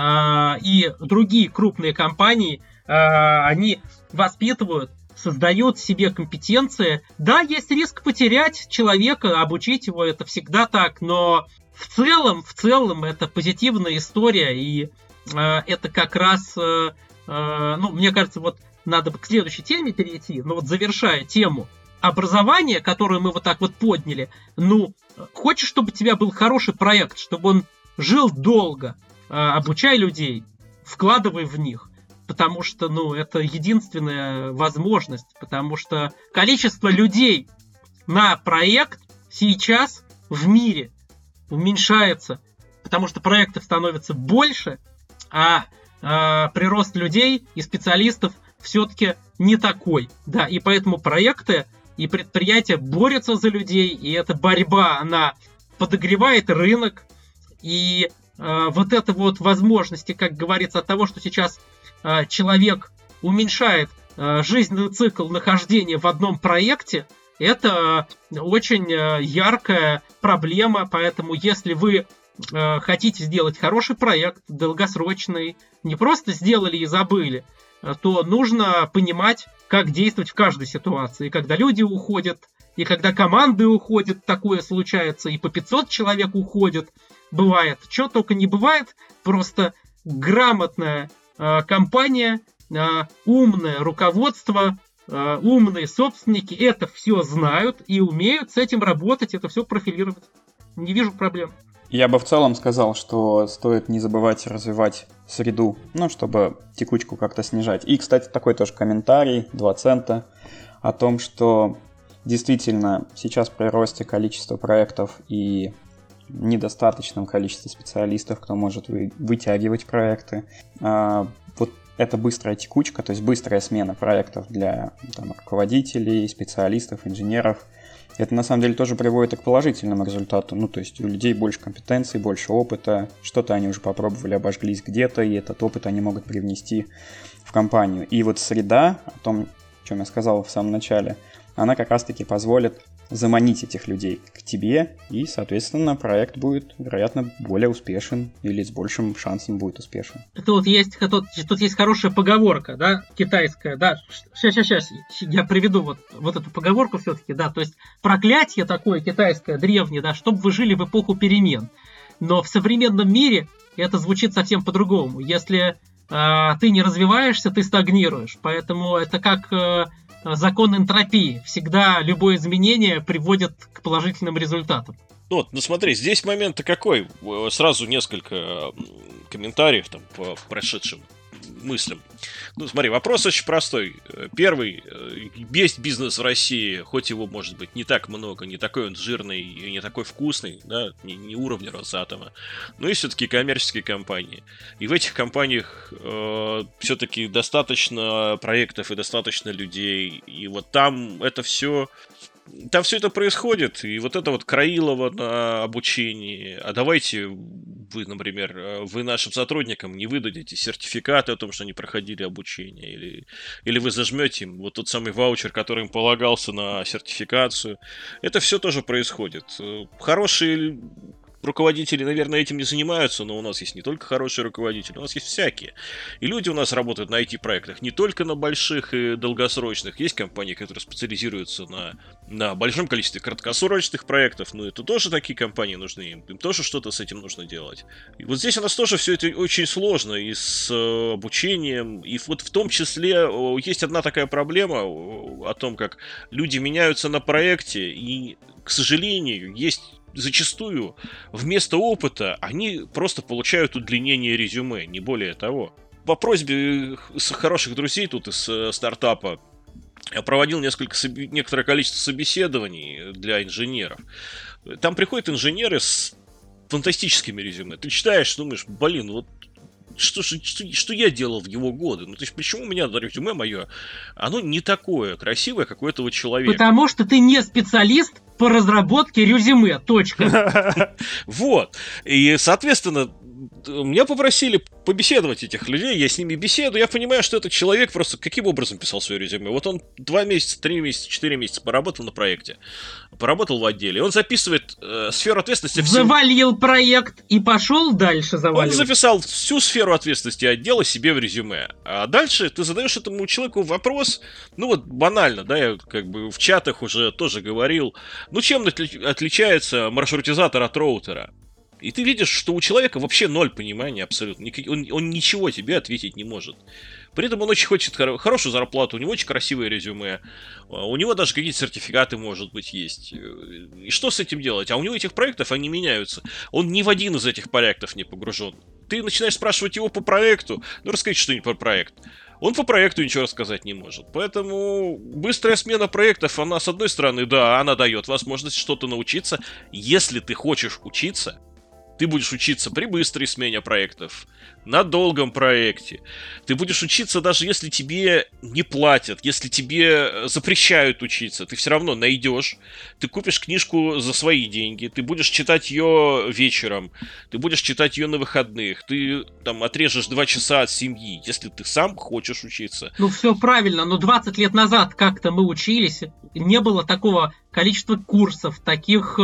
S5: и другие крупные компании. Они воспитывают, создают себе компетенции. Да, есть риск потерять человека, обучить его, это всегда так, но в целом, в целом это позитивная история, и это как раз, ну, мне кажется, вот надо бы к следующей теме перейти, но вот завершая тему образования, которую мы вот так вот подняли, ну, хочешь, чтобы у тебя был хороший проект, чтобы он жил долго, обучай людей, вкладывай в них, потому что, ну, это единственная возможность, потому что количество людей на проект сейчас в мире уменьшается, потому что проектов становится больше, а, а прирост людей и специалистов все-таки не такой. Да, и поэтому проекты и предприятия борются за людей, и эта борьба, она подогревает рынок, и э, вот это вот возможности, как говорится, от того, что сейчас э, человек уменьшает э, жизненный цикл нахождения в одном проекте, это очень э, яркая проблема, поэтому если вы э, хотите сделать хороший проект, долгосрочный, не просто сделали и забыли, то нужно понимать, как действовать в каждой ситуации. И когда люди уходят, и когда команды уходят, такое случается, и по пятьсот человек уходят, бывает. Чего только не бывает, просто грамотная э, компания, э, умное руководство, э, умные собственники это все знают и умеют с этим работать, это все профилировать. Не вижу проблем.
S3: Я бы в целом сказал, что стоит не забывать развивать среду, ну, чтобы текучку как-то снижать. И, кстати, такой тоже комментарий, два цента, о том, что действительно сейчас при росте количества проектов и недостаточном количестве специалистов, кто может вы, вытягивать проекты, а, вот эта быстрая текучка, то есть быстрая смена проектов для там, руководителей, специалистов, инженеров, это на самом деле тоже приводит и к положительному результату. Ну, то есть у людей больше компетенций, больше опыта, что-то они уже попробовали, обожглись где-то, и этот опыт они могут привнести в компанию. И вот среда, о том, о чем я сказал в самом начале, она как раз-таки позволит заманить этих людей к тебе, и, соответственно, проект будет, вероятно, более успешен или с большим шансом будет успешен.
S5: Это вот есть, тут, тут есть хорошая поговорка, да, китайская, да, сейчас, сейчас, сейчас, я приведу вот, вот эту поговорку все-таки, да, то есть проклятие такое китайское, древнее, да, чтобы вы жили в эпоху перемен. Но в современном мире это звучит совсем по-другому. Если э, ты не развиваешься, ты стагнируешь, поэтому это как... Э, закон энтропии. Всегда любое изменение приводит к положительным результатам.
S4: Ну, вот, ну смотри, здесь момент-то какой? Сразу несколько комментариев там по прошедшим мыслям. Ну, смотри, вопрос очень простой. Первый, есть бизнес в России, хоть его, может быть, не так много, не такой он жирный и не такой вкусный, да, не, не уровня Росатома, но есть все-таки коммерческие компании. И в этих компаниях э, все-таки достаточно проектов и достаточно людей. И вот там это все... Там все это происходит, и вот это вот Краилово на обучении. А давайте вы, например, вы нашим сотрудникам не выдадите сертификаты о том, что они проходили обучение, или, или вы зажмете им вот тот самый ваучер, который им полагался на сертификацию. Это все тоже происходит. Хорошие руководители, наверное, этим не занимаются, но у нас есть не только хорошие руководители, у нас есть всякие. И люди у нас работают на ай ти-проектах, не только на больших и долгосрочных. Есть компании, которые специализируются на, на большом количестве краткосрочных проектов, но это тоже такие компании нужны, им, им тоже что-то с этим нужно делать. И вот здесь у нас тоже все это очень сложно, и с э, обучением, и вот в том числе э, есть одна такая проблема о том, как люди меняются на проекте, и, к сожалению, есть зачастую вместо опыта они просто получают удлинение резюме, не более того. По просьбе хороших друзей тут из э, стартапа я проводил несколько, некоторое количество собеседований для инженеров. Там приходят инженеры с фантастическими резюме. Ты читаешь, думаешь, блин, вот Что, что, что я делал в его годы? Ну, то есть, почему у меня резюме мое, оно не такое красивое, как у этого человека?
S5: Потому что ты не специалист по разработке резюме, точка.
S4: Вот. И, соответственно, меня попросили побеседовать этих людей, я с ними беседую, я понимаю, что этот человек просто каким образом писал свое резюме. Вот он два месяца, три месяца, четыре месяца поработал на проекте, поработал в отделе, он записывает э, сферу ответственности... Всего...
S5: Завалил проект и пошел дальше заваливать.
S4: Он записал всю сферу ответственности отдела себе в резюме. А дальше ты задаешь этому человеку вопрос, ну вот банально, да, я как бы в чатах уже тоже говорил, ну чем отли- отличается маршрутизатор от роутера? И ты видишь, что у человека вообще ноль понимания абсолютно. Он, он ничего тебе ответить не может. При этом он очень хочет хоро- хорошую зарплату, у него очень красивое резюме, у него даже какие-то сертификаты, может быть, есть. И что с этим делать? А у него этих проектов, они меняются. Он ни в один из этих проектов не погружен. Ты начинаешь спрашивать его по проекту, ну расскажи что-нибудь про проект. Он по проекту ничего рассказать не может. Поэтому быстрая смена проектов, она, с одной стороны, да, она дает возможность что-то научиться. Если ты хочешь учиться, ты будешь учиться при быстрой смене проектов, на долгом проекте. Ты будешь учиться, даже если тебе не платят, если тебе запрещают учиться. Ты все равно найдешь. Ты купишь книжку за свои деньги. Ты будешь читать ее вечером. Ты будешь читать ее на выходных. Ты там отрежешь два часа от семьи, если ты сам хочешь учиться.
S5: Ну, все правильно. Но двадцать лет назад как-то мы учились. Не было такого количества курсов, таких...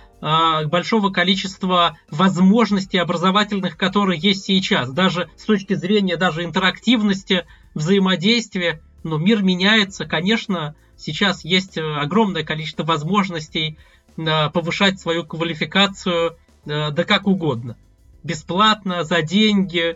S5: большого количества возможностей образовательных, которые есть сейчас. Даже с точки зрения даже интерактивности, взаимодействия. Но мир меняется. Конечно, сейчас есть огромное количество возможностей повышать свою квалификацию да как угодно. Бесплатно, за деньги.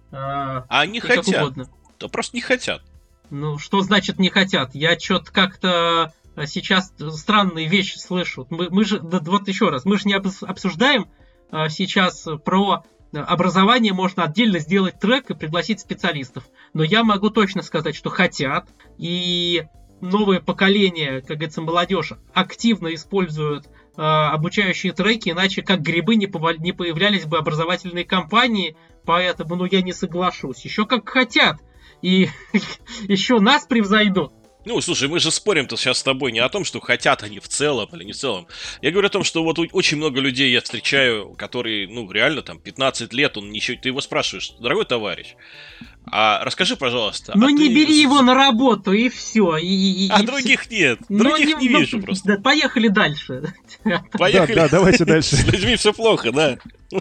S4: А они хотят. Да просто не хотят.
S5: Ну, что значит не хотят? Я что-то как-то... сейчас странные вещи слышу. Мы, мы же, да, вот еще раз, мы же не обсуждаем а, сейчас про образование, можно отдельно сделать трек и пригласить специалистов. Но я могу точно сказать, что хотят, и новое поколение, как говорится, молодежь, активно используют а, обучающие треки, иначе как грибы не, повал... не появлялись бы образовательные компании, поэтому ну, я не соглашусь. Еще как хотят, и еще нас превзойдут.
S4: Ну, слушай, мы же спорим-то сейчас с тобой не о том, что хотят они в целом или не в целом. Я говорю о том, что вот очень много людей я встречаю, которые, ну, реально, там, пятнадцать лет, он ничего... Ты его спрашиваешь, дорогой товарищ, а расскажи, пожалуйста...
S5: Ну,
S4: а
S5: не
S4: ты...
S5: бери его на работу, и все. И, и,
S4: а
S5: и
S4: других
S5: все.
S4: нет, других
S5: ну,
S4: не
S5: ну,
S4: вижу
S5: ну,
S4: просто.
S5: Да, поехали дальше.
S1: Поехали. Да, да, давайте дальше.
S4: С людьми все плохо, да.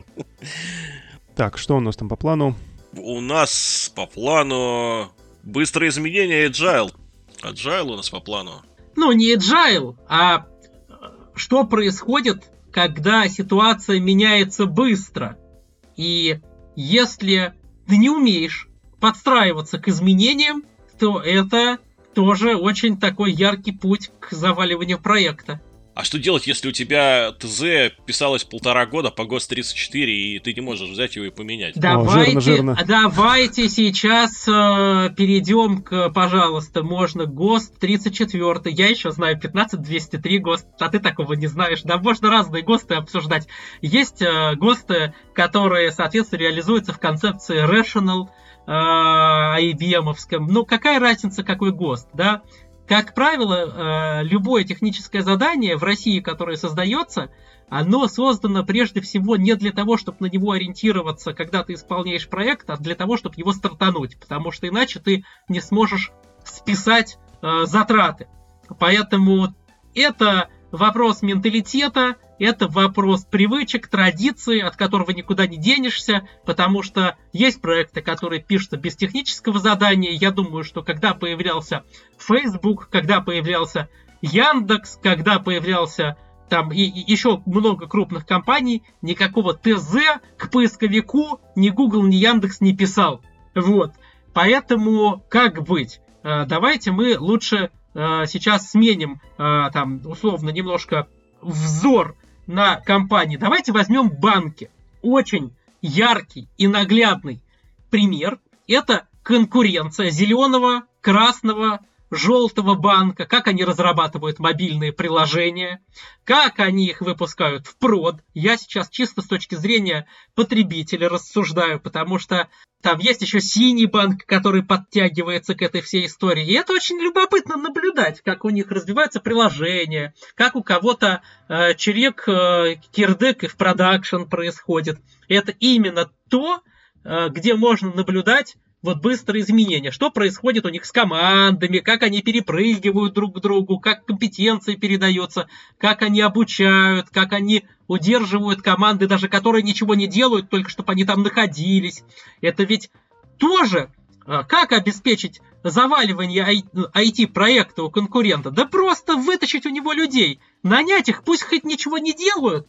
S1: Так, что у нас там по плану?
S4: У нас по плану быстрое изменение Agile. Agile у нас по плану.
S5: Ну, не Agile, а что происходит, когда ситуация меняется быстро. И если ты не умеешь подстраиваться к изменениям, то это тоже очень такой яркий путь к заваливанию проекта.
S4: А что делать, если у тебя ТЗ писалось полтора года по ГОСТ тридцать четыре, и ты не можешь взять его и поменять?
S5: Давайте,
S1: О, жирно, жирно.
S5: давайте сейчас э, перейдем к, пожалуйста, можно ГОСТ тридцать четыре. Я еще знаю пятнадцать двести три ГОСТ, а ты такого не знаешь. Да можно разные ГОСТы обсуждать. Есть э, ГОСТы, которые, соответственно, реализуются в концепции Rational, э, ай би эм-овском. Ну, какая разница, какой ГОСТ, да? Как правило, любое техническое задание в России, которое создается, оно создано прежде всего не для того, чтобы на него ориентироваться, когда ты исполняешь проект, а для того, чтобы его стартануть, потому что иначе ты не сможешь списать затраты. Поэтому это вопрос менталитета, это вопрос привычек, традиций, от которого никуда не денешься, потому что есть проекты, которые пишутся без технического задания. Я думаю, что когда появлялся Facebook, когда появлялся Яндекс, когда появлялся там и, и еще много крупных компаний, никакого ТЗ к поисковику ни Google, ни Яндекс не писал. Вот. Поэтому как быть? Давайте мы лучше сейчас сменим там условно немножко взор на компании. Давайте возьмем банки. Очень яркий и наглядный пример – это конкуренция зеленого, красного, желтого банка, как они разрабатывают мобильные приложения, как они их выпускают в прод. Я сейчас чисто с точки зрения потребителя рассуждаю, потому что там есть еще синий банк, который подтягивается к этой всей истории. И это очень любопытно наблюдать, как у них развиваются приложения, как у кого-то э, черек э, кирдык и в продакшн происходит. И это именно то, э, где можно наблюдать вот быстрые изменения, что происходит у них с командами, как они перепрыгивают друг к другу, как компетенции передаются, как они обучают, как они удерживают команды, даже которые ничего не делают, только чтобы они там находились. Это ведь тоже как обеспечить заваливание ай ти-проекта у конкурента? Да просто вытащить у него людей, нанять их, пусть хоть ничего не делают,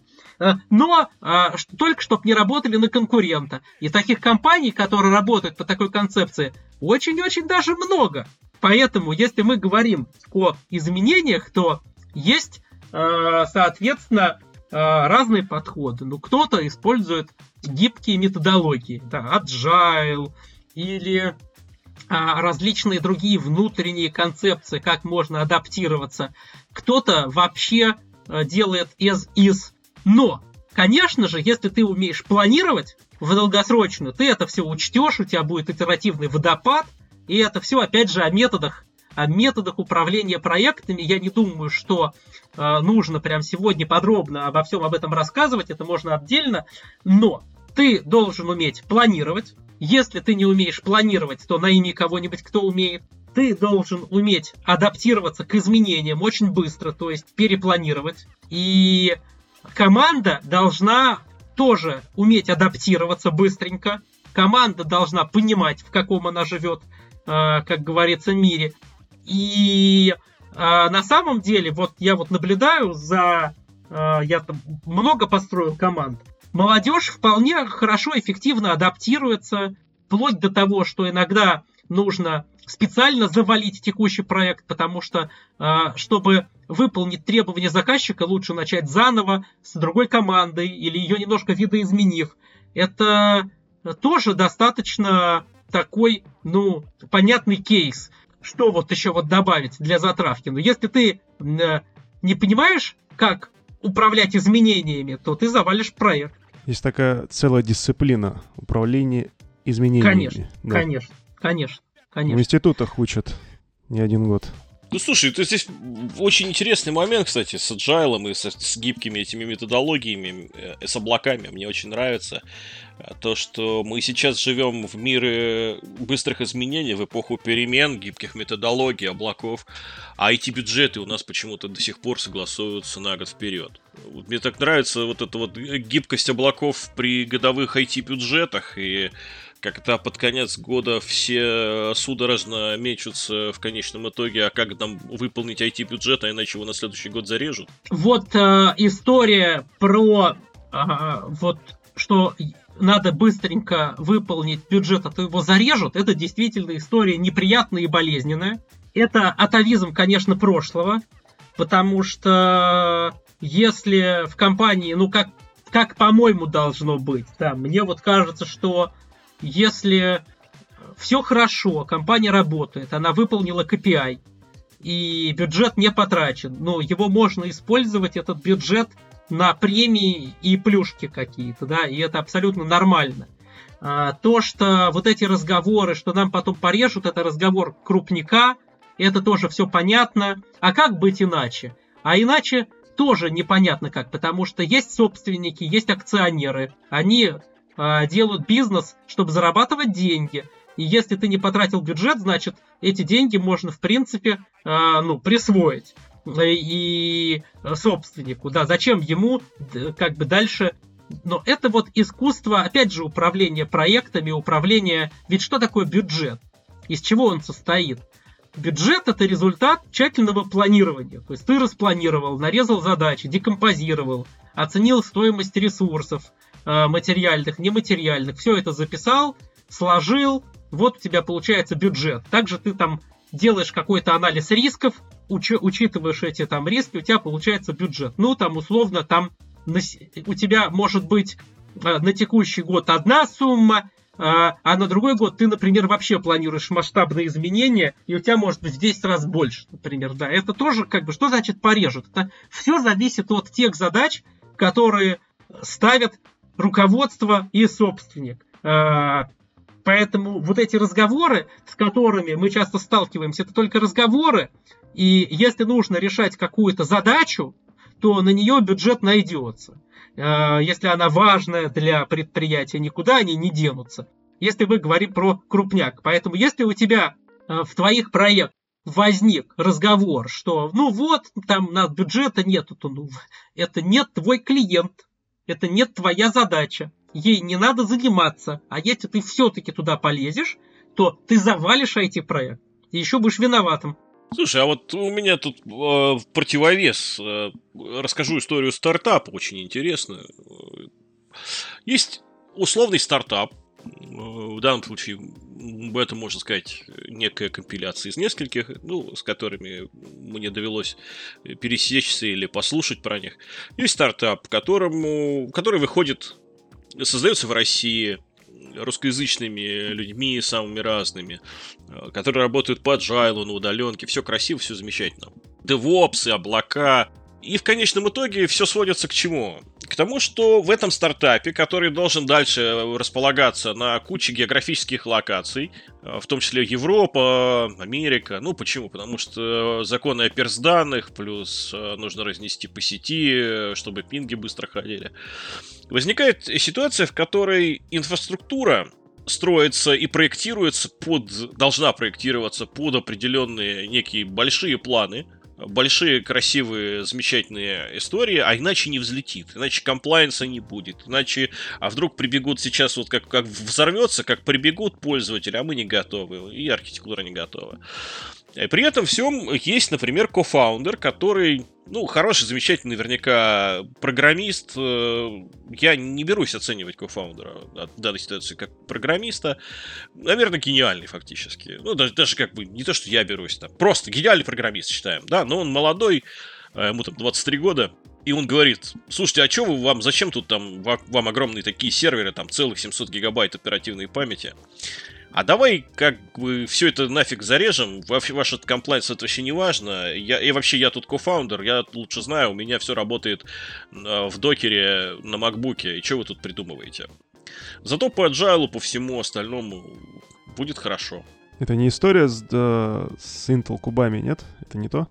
S5: но а, только чтобы не работали на конкурента. И таких компаний, которые работают по такой концепции, очень-очень даже много. Поэтому, если мы говорим о изменениях, то есть, а, соответственно, а, разные подходы. Ну, кто-то использует гибкие методологии, да, agile или а, различные другие внутренние концепции, как можно адаптироваться. Кто-то вообще а, делает as is. Но, конечно же, если ты умеешь планировать в долгосрочную, ты это все учтешь, у тебя будет итеративный водопад, и это все, опять же, о методах, о методах управления проектами. Я не думаю, что э, нужно прямо сегодня подробно обо всем об этом рассказывать, это можно отдельно, но ты должен уметь планировать. Если ты не умеешь планировать, то найми кого-нибудь, кто умеет. Ты должен уметь адаптироваться к изменениям очень быстро, то есть перепланировать. И команда должна тоже уметь адаптироваться быстренько. Команда должна понимать, в каком она живет, э, как говорится, мире. И э, на самом деле, вот я вот наблюдаю за... Э, я там много построил команд. Молодежь вполне хорошо, эффективно адаптируется, вплоть до того, что иногда нужно специально завалить текущий проект, потому что, чтобы выполнить требования заказчика, лучше начать заново с другой командой или ее немножко видоизменив. Это тоже достаточно такой, ну, понятный кейс. Что вот еще вот добавить для затравки? Но если ты не понимаешь, как управлять изменениями, то ты завалишь проект.
S1: Есть такая целая дисциплина управления изменениями.
S5: Конечно, да. конечно, конечно, конечно.
S1: В институтах учат не один год.
S4: Ну, слушай, то здесь очень интересный момент, кстати, с agile и с, с гибкими этими методологиями, э, с облаками. Мне очень нравится то, что мы сейчас живем в мире быстрых изменений, в эпоху перемен, гибких методологий, облаков. А ай ти-бюджеты у нас почему-то до сих пор согласуются на год вперед. Вот мне так нравится вот эта вот гибкость облаков при годовых ай ти-бюджетах, и когда под конец года все судорожно мечутся в конечном итоге, а как нам выполнить ай ти-бюджет, а иначе его на следующий год зарежут.
S5: Вот э, история про э, вот что надо быстренько выполнить бюджет, а то его зарежут, это действительно история неприятная и болезненная. Это атовизм, конечно, прошлого, потому что если в компании, ну как, как по-моему, должно быть, да, мне вот кажется, что если все хорошо, компания работает, она выполнила кей пи ай, и бюджет не потрачен, но его можно использовать, этот бюджет, на премии и плюшки какие-то, да, и это абсолютно нормально. А, то, что вот эти разговоры, что нам потом порежут, это разговор крупника, это тоже все понятно. А как быть иначе? А иначе тоже непонятно как, потому что есть собственники, есть акционеры, они а, делают бизнес, чтобы зарабатывать деньги. И если ты не потратил бюджет, значит, эти деньги можно, в принципе, э, ну, присвоить. и собственнику, да, зачем ему как бы дальше. Но это вот искусство, опять же, управления проектами, управления... Ведь что такое бюджет? Из чего он состоит? Бюджет – это результат тщательного планирования. То есть ты распланировал, нарезал задачи, декомпозировал, оценил стоимость ресурсов материальных, нематериальных. Все это записал, сложил. Вот у тебя получается бюджет. Также ты там делаешь какой-то анализ рисков, уч- учитываешь эти там риски, у тебя получается бюджет. Ну, там условно, там у тебя может быть на текущий год одна сумма, а на другой год ты, например, вообще планируешь масштабные изменения, и у тебя может быть в десять раз больше, например. Да, это тоже как бы, что значит порежет? Это все зависит от тех задач, которые ставят руководство и собственник. Поэтому вот эти разговоры, с которыми мы часто сталкиваемся, это только разговоры, и если нужно решать какую-то задачу, то на нее бюджет найдется. Если она важная для предприятия, никуда они не денутся. Если мы говорим про крупняк. Поэтому если у тебя в твоих проектах возник разговор, что ну вот, там у нас бюджета нету, то ну, это не твой клиент, это не твоя задача. Ей не надо заниматься. А если ты все-таки туда полезешь, то ты завалишь ай ти-проект. И еще будешь виноватым.
S4: Слушай, а вот у меня тут э, в противовес э, расскажу историю стартапа, очень интересную. Есть условный стартап, в данном случае об этом можно сказать некая компиляция из нескольких, ну, с которыми мне довелось пересечься или послушать про них. Есть стартап, которому, который выходит, создается в России русскоязычными людьми самыми разными, которые работают по agile, на удаленке, все красиво, все замечательно. Девопсы, облака. И в конечном итоге все сводится к чему? К тому, что в этом стартапе, который должен дальше располагаться на куче географических локаций, в том числе Европа, Америка. Ну, почему? Потому что законы о перс-данных, плюс нужно разнести по сети, чтобы пинги быстро ходили. Возникает ситуация, в которой инфраструктура строится и проектируется под, должна проектироваться под определенные некие большие планы, большие, красивые, замечательные истории, а иначе не взлетит, иначе комплайенса не будет, иначе, а вдруг прибегут сейчас, вот как, как взорвется, как прибегут пользователи, а мы не готовы, и архитектура не готова. И при этом всем есть, например, кофаундер, который, ну, хороший, замечательный, наверняка, программист. Я не берусь оценивать кофаундера в данной ситуации как программиста. Наверное, гениальный фактически. Ну, даже, даже как бы не то, что я берусь там. Просто гениальный программист, считаем, да. Но он молодой, ему там двадцать три года. И он говорит: слушайте, а что вы вам, зачем тут там вам огромные такие серверы, там целых семьсот гигабайт оперативной памяти? А давай как бы все это нафиг зарежем, ваш этот комплайнс, это вообще не важно. Я, и вообще я тут кофаундер, я лучше знаю, у меня все работает в докере на макбуке, и что вы тут придумываете? Зато по agile, по всему остальному будет хорошо.
S1: Это не история с, да, с Intel кубами, нет? Это не то?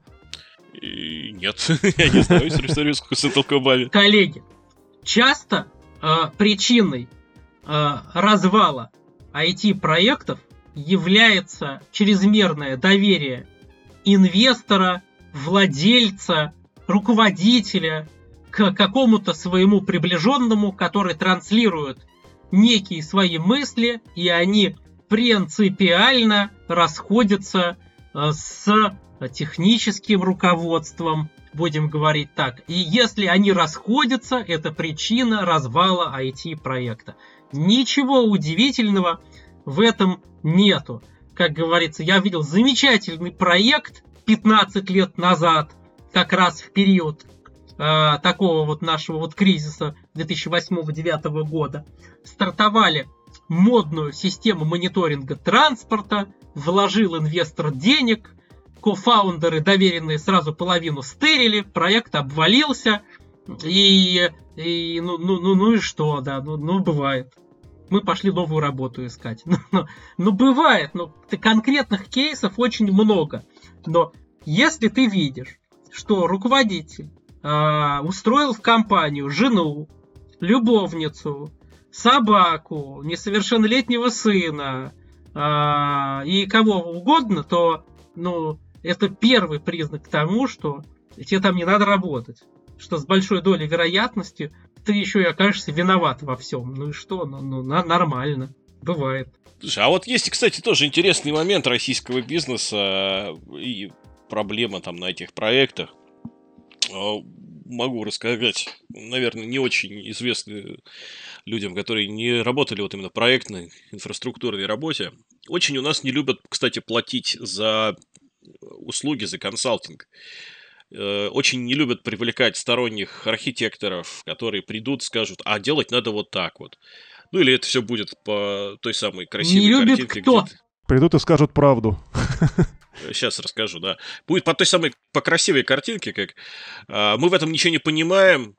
S4: И нет, я не знаю историю с Intel кубами.
S5: Коллеги, часто э, причиной э, развала ай ти-проектов является чрезмерное доверие инвестора, владельца, руководителя к какому-то своему приближенному, который транслирует некие свои мысли, и они принципиально расходятся с техническим руководством, будем говорить так. И если они расходятся, это причина развала ай ти-проекта. Ничего удивительного в этом нету. Как говорится, я видел замечательный проект пятнадцать лет назад, как раз в период э, такого вот нашего вот кризиса две тысячи восьмого — две тысячи девятого года. Стартовали модную систему мониторинга транспорта, вложил инвестор денег, кофаундеры доверенные сразу половину стырили, проект обвалился. И, и ну, ну, ну, ну и что, да, ну, ну бывает. Мы пошли новую работу искать. Ну, ну, ну бывает, ну, конкретных кейсов очень много. Но если ты видишь, что руководитель э, устроил в компанию жену, любовницу, собаку, несовершеннолетнего сына э, и кого угодно, то ну, это первый признак к тому, что и тебе там не надо работать. Что с большой долей вероятности ты еще и окажешься виноват во всем. Ну и что? Ну, ну нормально. Бывает.
S4: Слушай, а вот есть, кстати, тоже интересный момент российского бизнеса и проблема там на этих проектах. Могу рассказать, наверное, не очень известные людям, которые не работали вот именно в проектной инфраструктурной работе. Очень у нас не любят, кстати, платить за услуги, за консалтинг. Очень не любят привлекать сторонних архитекторов, которые придут, скажут, а делать надо вот так вот. Ну или это все будет по той самой красивой
S5: не любит
S4: картинке.
S5: Кто?
S4: Где-то...
S1: Придут и скажут правду.
S4: Сейчас расскажу, да. Будет по той самой, по красивой картинке, как мы в этом ничего не понимаем,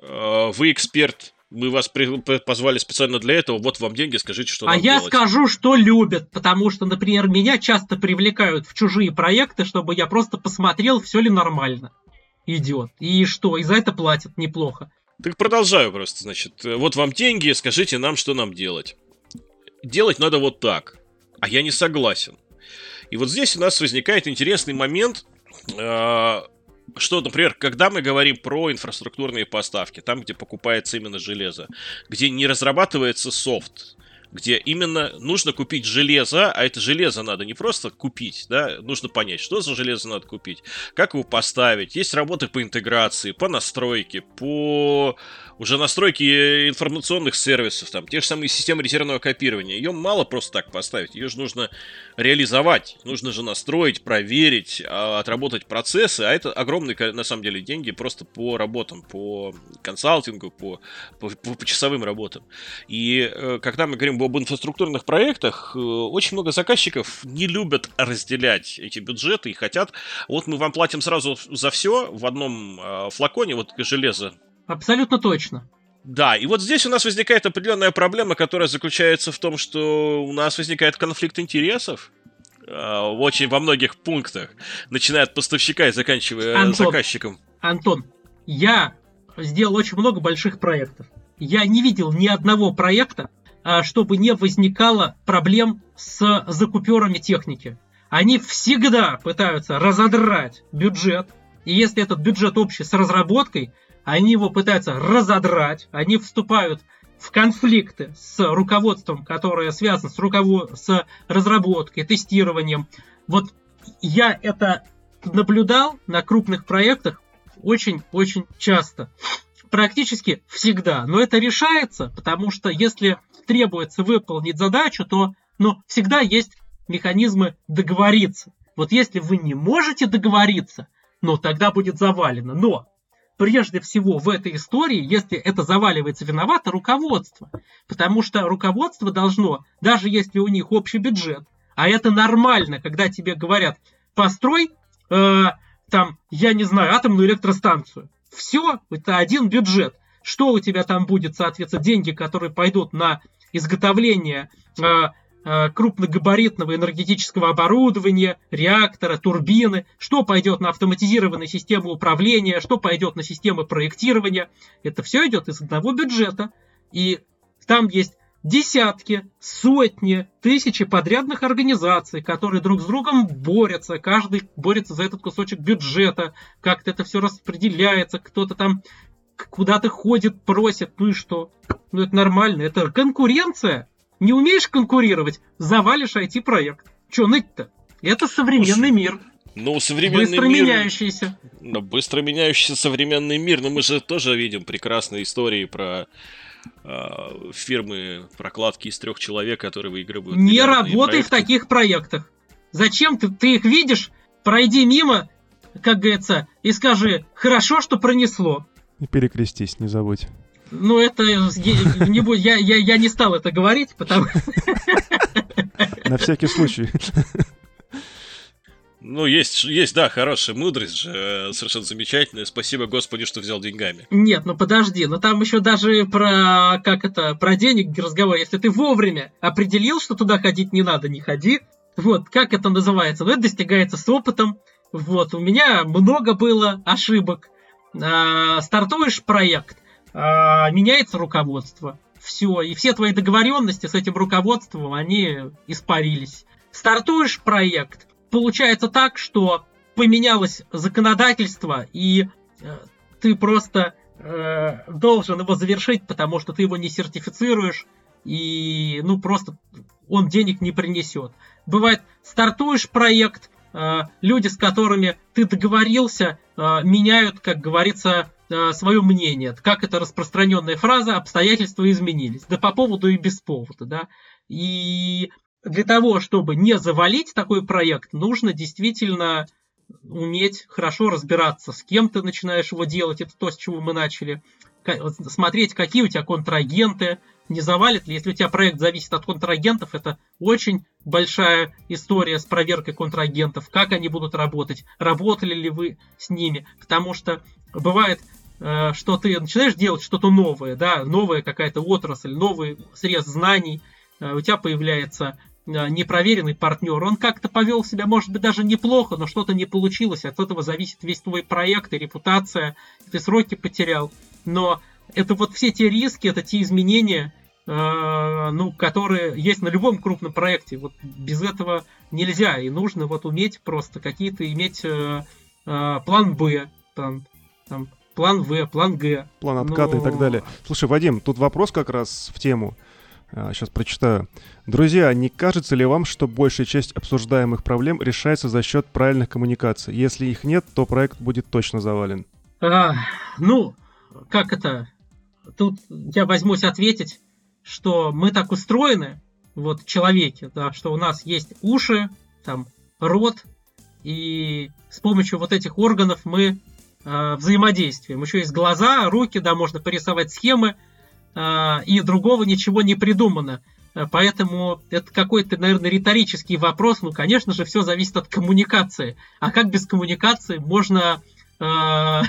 S4: вы эксперт, мы вас при... позвали специально для этого, вот вам деньги, скажите, что
S5: а
S4: нам
S5: я
S4: делать.
S5: Скажу, что любят, потому что, например, меня часто привлекают в чужие проекты, чтобы я просто посмотрел, все ли нормально идет. И что, и за это платят неплохо.
S4: Так продолжаю просто, значит. Вот вам деньги, скажите нам, что нам делать. Делать надо вот так. А я не согласен. И вот здесь у нас возникает интересный момент, что, например, когда мы говорим про инфраструктурные поставки, там, где покупается именно железо, где не разрабатывается софт, где именно нужно купить железо, а это железо надо не просто купить, да, нужно понять, что за железо надо купить, как его поставить, есть работы по интеграции, по настройке, по уже настройке информационных сервисов, там, те же самые системы резервного копирования, ее мало просто так поставить, ее же нужно реализовать, нужно же настроить, проверить, отработать процессы, а это огромные, на самом деле, деньги просто по работам, по консалтингу, по, по, по часовым работам. И когда мы говорим об инфраструктурных проектах, очень много заказчиков не любят разделять эти бюджеты и хотят, вот мы вам платим сразу за все в одном флаконе, вот железо.
S5: Абсолютно точно.
S4: Да, и вот здесь у нас возникает определенная проблема, которая заключается в том, что у нас возникает конфликт интересов э, очень во многих пунктах, начиная от поставщика и заканчивая
S5: Антон,
S4: заказчиком.
S5: Антон, я сделал очень много больших проектов. Я не видел ни одного проекта, чтобы не возникало проблем с закуперами техники. Они всегда пытаются разодрать бюджет, и если этот бюджет общий с разработкой, они его пытаются разодрать, они вступают в конфликты с руководством, которое связано с, руковод... с разработкой, тестированием. Вот я это наблюдал на крупных проектах очень-очень часто. Практически всегда. Но это решается, потому что если требуется выполнить задачу, то ну, всегда есть механизмы договориться. Вот если вы не можете договориться, ну тогда будет завалено. Но прежде всего в этой истории, если это заваливается, виновато руководство. Потому что руководство должно, даже если у них общий бюджет, а это нормально, когда тебе говорят, построй, э, там, я не знаю, атомную электростанцию. Все, это один бюджет. Что у тебя там будет, соответственно, деньги, которые пойдут на изготовление э, э, крупногабаритного энергетического оборудования, реактора, турбины, что пойдет на автоматизированные системы управления, что пойдет на системы проектирования. Это все идет из одного бюджета. И там есть десятки, сотни, тысячи подрядных организаций, которые друг с другом борются, каждый борется за этот кусочек бюджета, как-то это все распределяется, кто-то там куда-то ходит, просит, ну и что? Ну это нормально, это конкуренция. Не умеешь конкурировать, завалишь ай ти-проект. Че ныть-то? Это современный мир.
S4: Ну, современный
S5: быстро
S4: мир...
S5: меняющийся.
S4: Ну, быстро меняющийся современный мир. Но мы же тоже видим прекрасные истории про э, фирмы прокладки из трех человек, которые выигрывают.
S5: Не работай в таких проектах. Зачем ты, ты их видишь? Пройди мимо, как говорится, и скажи, хорошо, что пронесло.
S1: И перекрестись, не забудь.
S5: Ну, это не будь, я, я, я не стал это говорить, потому
S1: На всякий случай.
S4: Ну, есть, есть, да, хорошая мудрость же, совершенно замечательная. Спасибо Господи, что взял деньгами.
S5: Нет, ну подожди, ну там еще даже про, как это, про денег разговор. Если ты вовремя определил, что туда ходить не надо, не ходи. Вот, как это называется? Ну, это достигается с опытом. Вот, у меня много было ошибок. А, стартуешь проект, а, меняется руководство. Все, и все твои договоренности с этим руководством, они испарились. Стартуешь проект, получается так, что поменялось законодательство, и э, ты просто э, должен его завершить, потому что ты его не сертифицируешь, и ну просто он денег не принесет. Бывает, стартуешь проект, э, люди, с которыми ты договорился, э, меняют, как говорится, э, свое мнение. Как это распространенная фраза, обстоятельства изменились. Да по поводу и без повода, да. И для того, чтобы не завалить такой проект, нужно действительно уметь хорошо разбираться, с кем ты начинаешь его делать. Это то, с чего мы начали. Смотреть, какие у тебя контрагенты, не завалит ли. Если у тебя проект зависит от контрагентов, это очень большая история с проверкой контрагентов, как они будут работать, работали ли вы с ними. Потому что бывает, что ты начинаешь делать что-то новое, да, новая какая-то отрасль, новый срез знаний, у тебя появляется непроверенный партнер, он как-то повел себя, может быть, даже неплохо, но что-то не получилось, от этого зависит весь твой проект и репутация, и ты сроки потерял. Но это вот все те риски, это те изменения, э, ну, которые есть на любом крупном проекте. Вот без этого нельзя, и нужно вот уметь просто какие-то иметь э, э, план Б, там, там, план В, план Г.
S1: План отката Но... и так далее. Слушай, Вадим, тут вопрос как раз в тему. Сейчас прочитаю. Друзья, не кажется ли вам, что большая часть обсуждаемых проблем решается за счет правильных коммуникаций? Если их нет, то проект будет точно завален.
S5: А, ну, как это? Тут я возьмусь ответить, что мы так устроены, вот человеки, да, что у нас есть уши, там, рот, и с помощью вот этих органов мы э, взаимодействуем. Еще есть глаза, руки, да, можно порисовать схемы, и другого ничего не придумано. Поэтому это какой-то, наверное, риторический вопрос. Ну, конечно же, все зависит от коммуникации. А как без коммуникации можно э,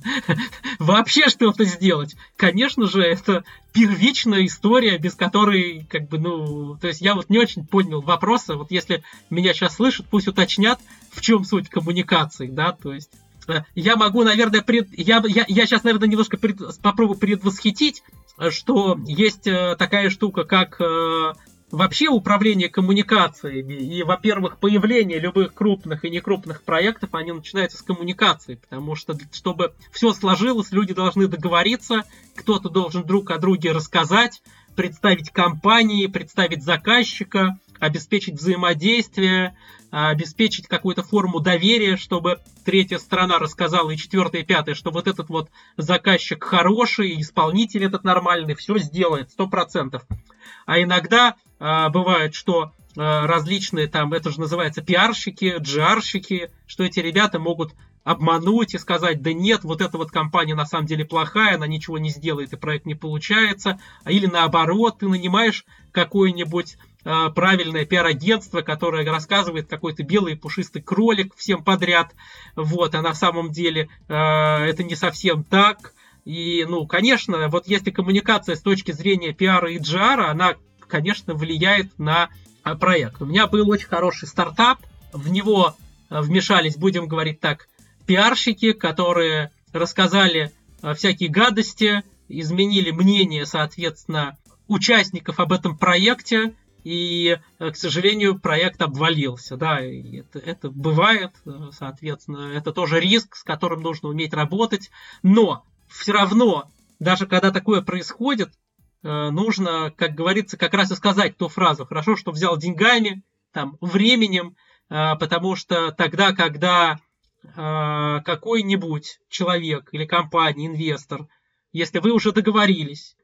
S5: вообще что-то сделать? Конечно же, это первичная история, без которой, как бы, ну... То есть я вот не очень понял вопроса. Вот если меня сейчас слышат, пусть уточнят, в чем суть коммуникации, да, то есть... Я могу, наверное, пред... я, я, я сейчас, наверное, немножко пред... попробую предвосхитить, что есть такая штука, как э, вообще управление коммуникациями. И, во-первых, появление любых крупных и некрупных проектов, они начинаются с коммуникации, потому что, чтобы все сложилось, люди должны договориться, кто-то должен друг о друге рассказать, представить компании, представить заказчика, обеспечить взаимодействие, обеспечить какую-то форму доверия, чтобы третья сторона рассказала, и четвертая, и пятая, что вот этот вот заказчик хороший, исполнитель этот нормальный, все сделает, сто процентов. А иногда а, бывает, что а, различные там, это же называется пиарщики, джиарщики, что эти ребята могут обмануть и сказать, да нет, вот эта вот компания на самом деле плохая, она ничего не сделает, и проект не получается. Или наоборот, ты нанимаешь какое-нибудь э, правильное пиар-агентство, которое рассказывает какой-то белый пушистый кролик всем подряд, вот, а на самом деле э, это не совсем так. И, ну, конечно, вот если коммуникация с точки зрения пиара и джи ар, она, конечно, влияет на проект. У меня был очень хороший стартап, в него вмешались, будем говорить так, пиарщики, которые рассказали всякие гадости, изменили мнение, соответственно, участников об этом проекте, и, к сожалению, проект обвалился. Да, это, это бывает, соответственно, это тоже риск, с которым нужно уметь работать, но все равно, даже когда такое происходит, нужно, как говорится, как раз и сказать ту фразу: хорошо, что взял деньгами, там, временем, потому что тогда, когда какой-нибудь человек или компания, инвестор, если вы уже договорились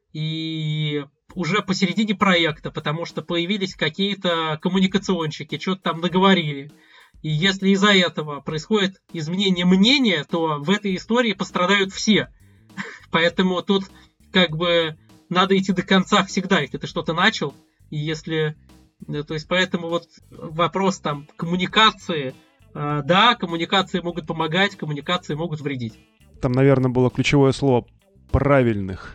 S5: и уже посередине проекта, потому что появились какие-то коммуникационщики, что-то там наговорили, и если из-за этого происходит изменение мнения, то в этой истории пострадают все. Поэтому тут как бы надо идти до конца всегда, если ты что-то начал, и если... То есть поэтому вот вопрос там коммуникации... Да, коммуникации могут помогать, коммуникации могут вредить.
S1: Там, наверное, было ключевое слово «правильных».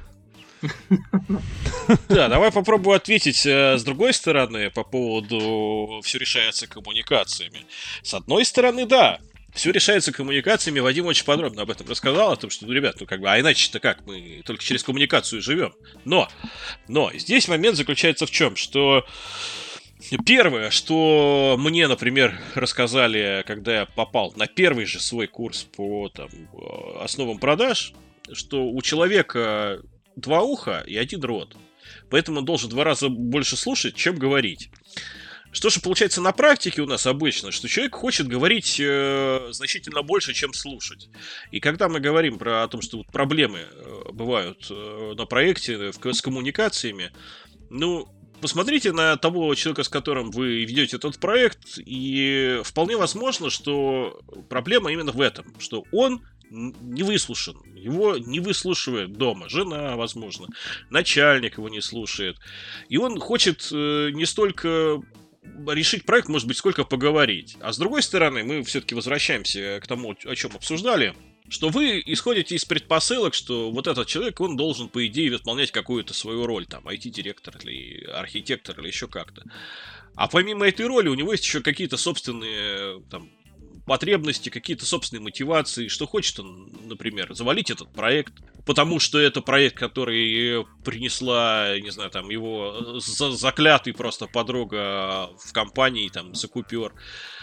S4: Да, давай попробую ответить с другой стороны по поводу «все решается коммуникациями». С одной стороны, да, все решается коммуникациями. Вадим очень подробно об этом рассказал, о том, что, ну, ребят, ну, как бы, а иначе-то как? Мы только через коммуникацию живем. Но, но здесь момент заключается в чем? Что Первое, что мне, например, рассказали, когда я попал на первый же свой курс по там, основам продаж, что у человека два уха и один рот. Поэтому он должен два раза больше слушать, чем говорить. Что же получается на практике у нас обычно? Что человек хочет говорить э, значительно больше, чем слушать. И когда мы говорим про о том, что вот проблемы э, бывают э, на проекте в, с коммуникациями, ну, посмотрите на того человека, с которым вы ведете этот проект, и вполне возможно, что проблема именно в этом, что он не выслушан, его не выслушивает дома жена, возможно, начальник его не слушает, и он хочет э, не столько решить проект, может быть, сколько поговорить. А с другой стороны, мы все-таки возвращаемся к тому, о чем обсуждали, что вы исходите из предпосылок, что вот этот человек, он должен, по идее, выполнять какую-то свою роль, там, ай ти-директор или архитектор или еще как-то. А помимо этой роли у него есть еще какие-то собственные, там, потребности, какие-то собственные мотивации, что хочет он, например, завалить этот проект, потому что это проект, который принесла, не знаю, там, его заклятый просто подруга в компании, там, Закупер,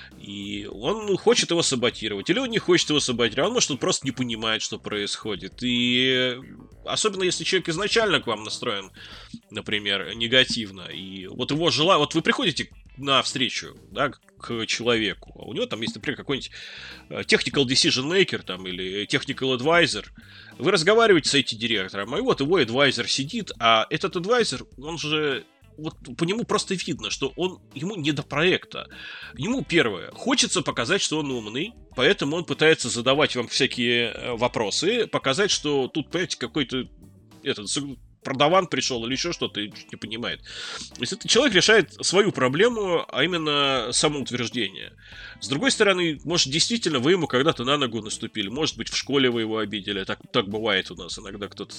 S4: и он хочет его саботировать, или он не хочет его саботировать, он, может, он просто не понимает, что происходит, и особенно если человек изначально к вам настроен, например, негативно, и вот его желание, вот вы приходите на встречу, да, к человеку, а у него там есть, например, какой-нибудь technical decision maker там, или technical advisor, вы разговариваете с ай ти-директором, и вот его advisor сидит, а этот advisor, он же, вот по нему просто видно, что он, ему не до проекта. Ему, первое, хочется показать, что он умный, поэтому он пытается задавать вам всякие вопросы, показать, что тут, понимаете, какой-то этот продаван пришел или еще что-то, и не понимает. То есть этот человек решает свою проблему, а именно самоутверждение. С другой стороны, может, действительно вы ему когда-то на ногу наступили, может быть, в школе вы его обидели, так, так бывает у нас иногда кто-то...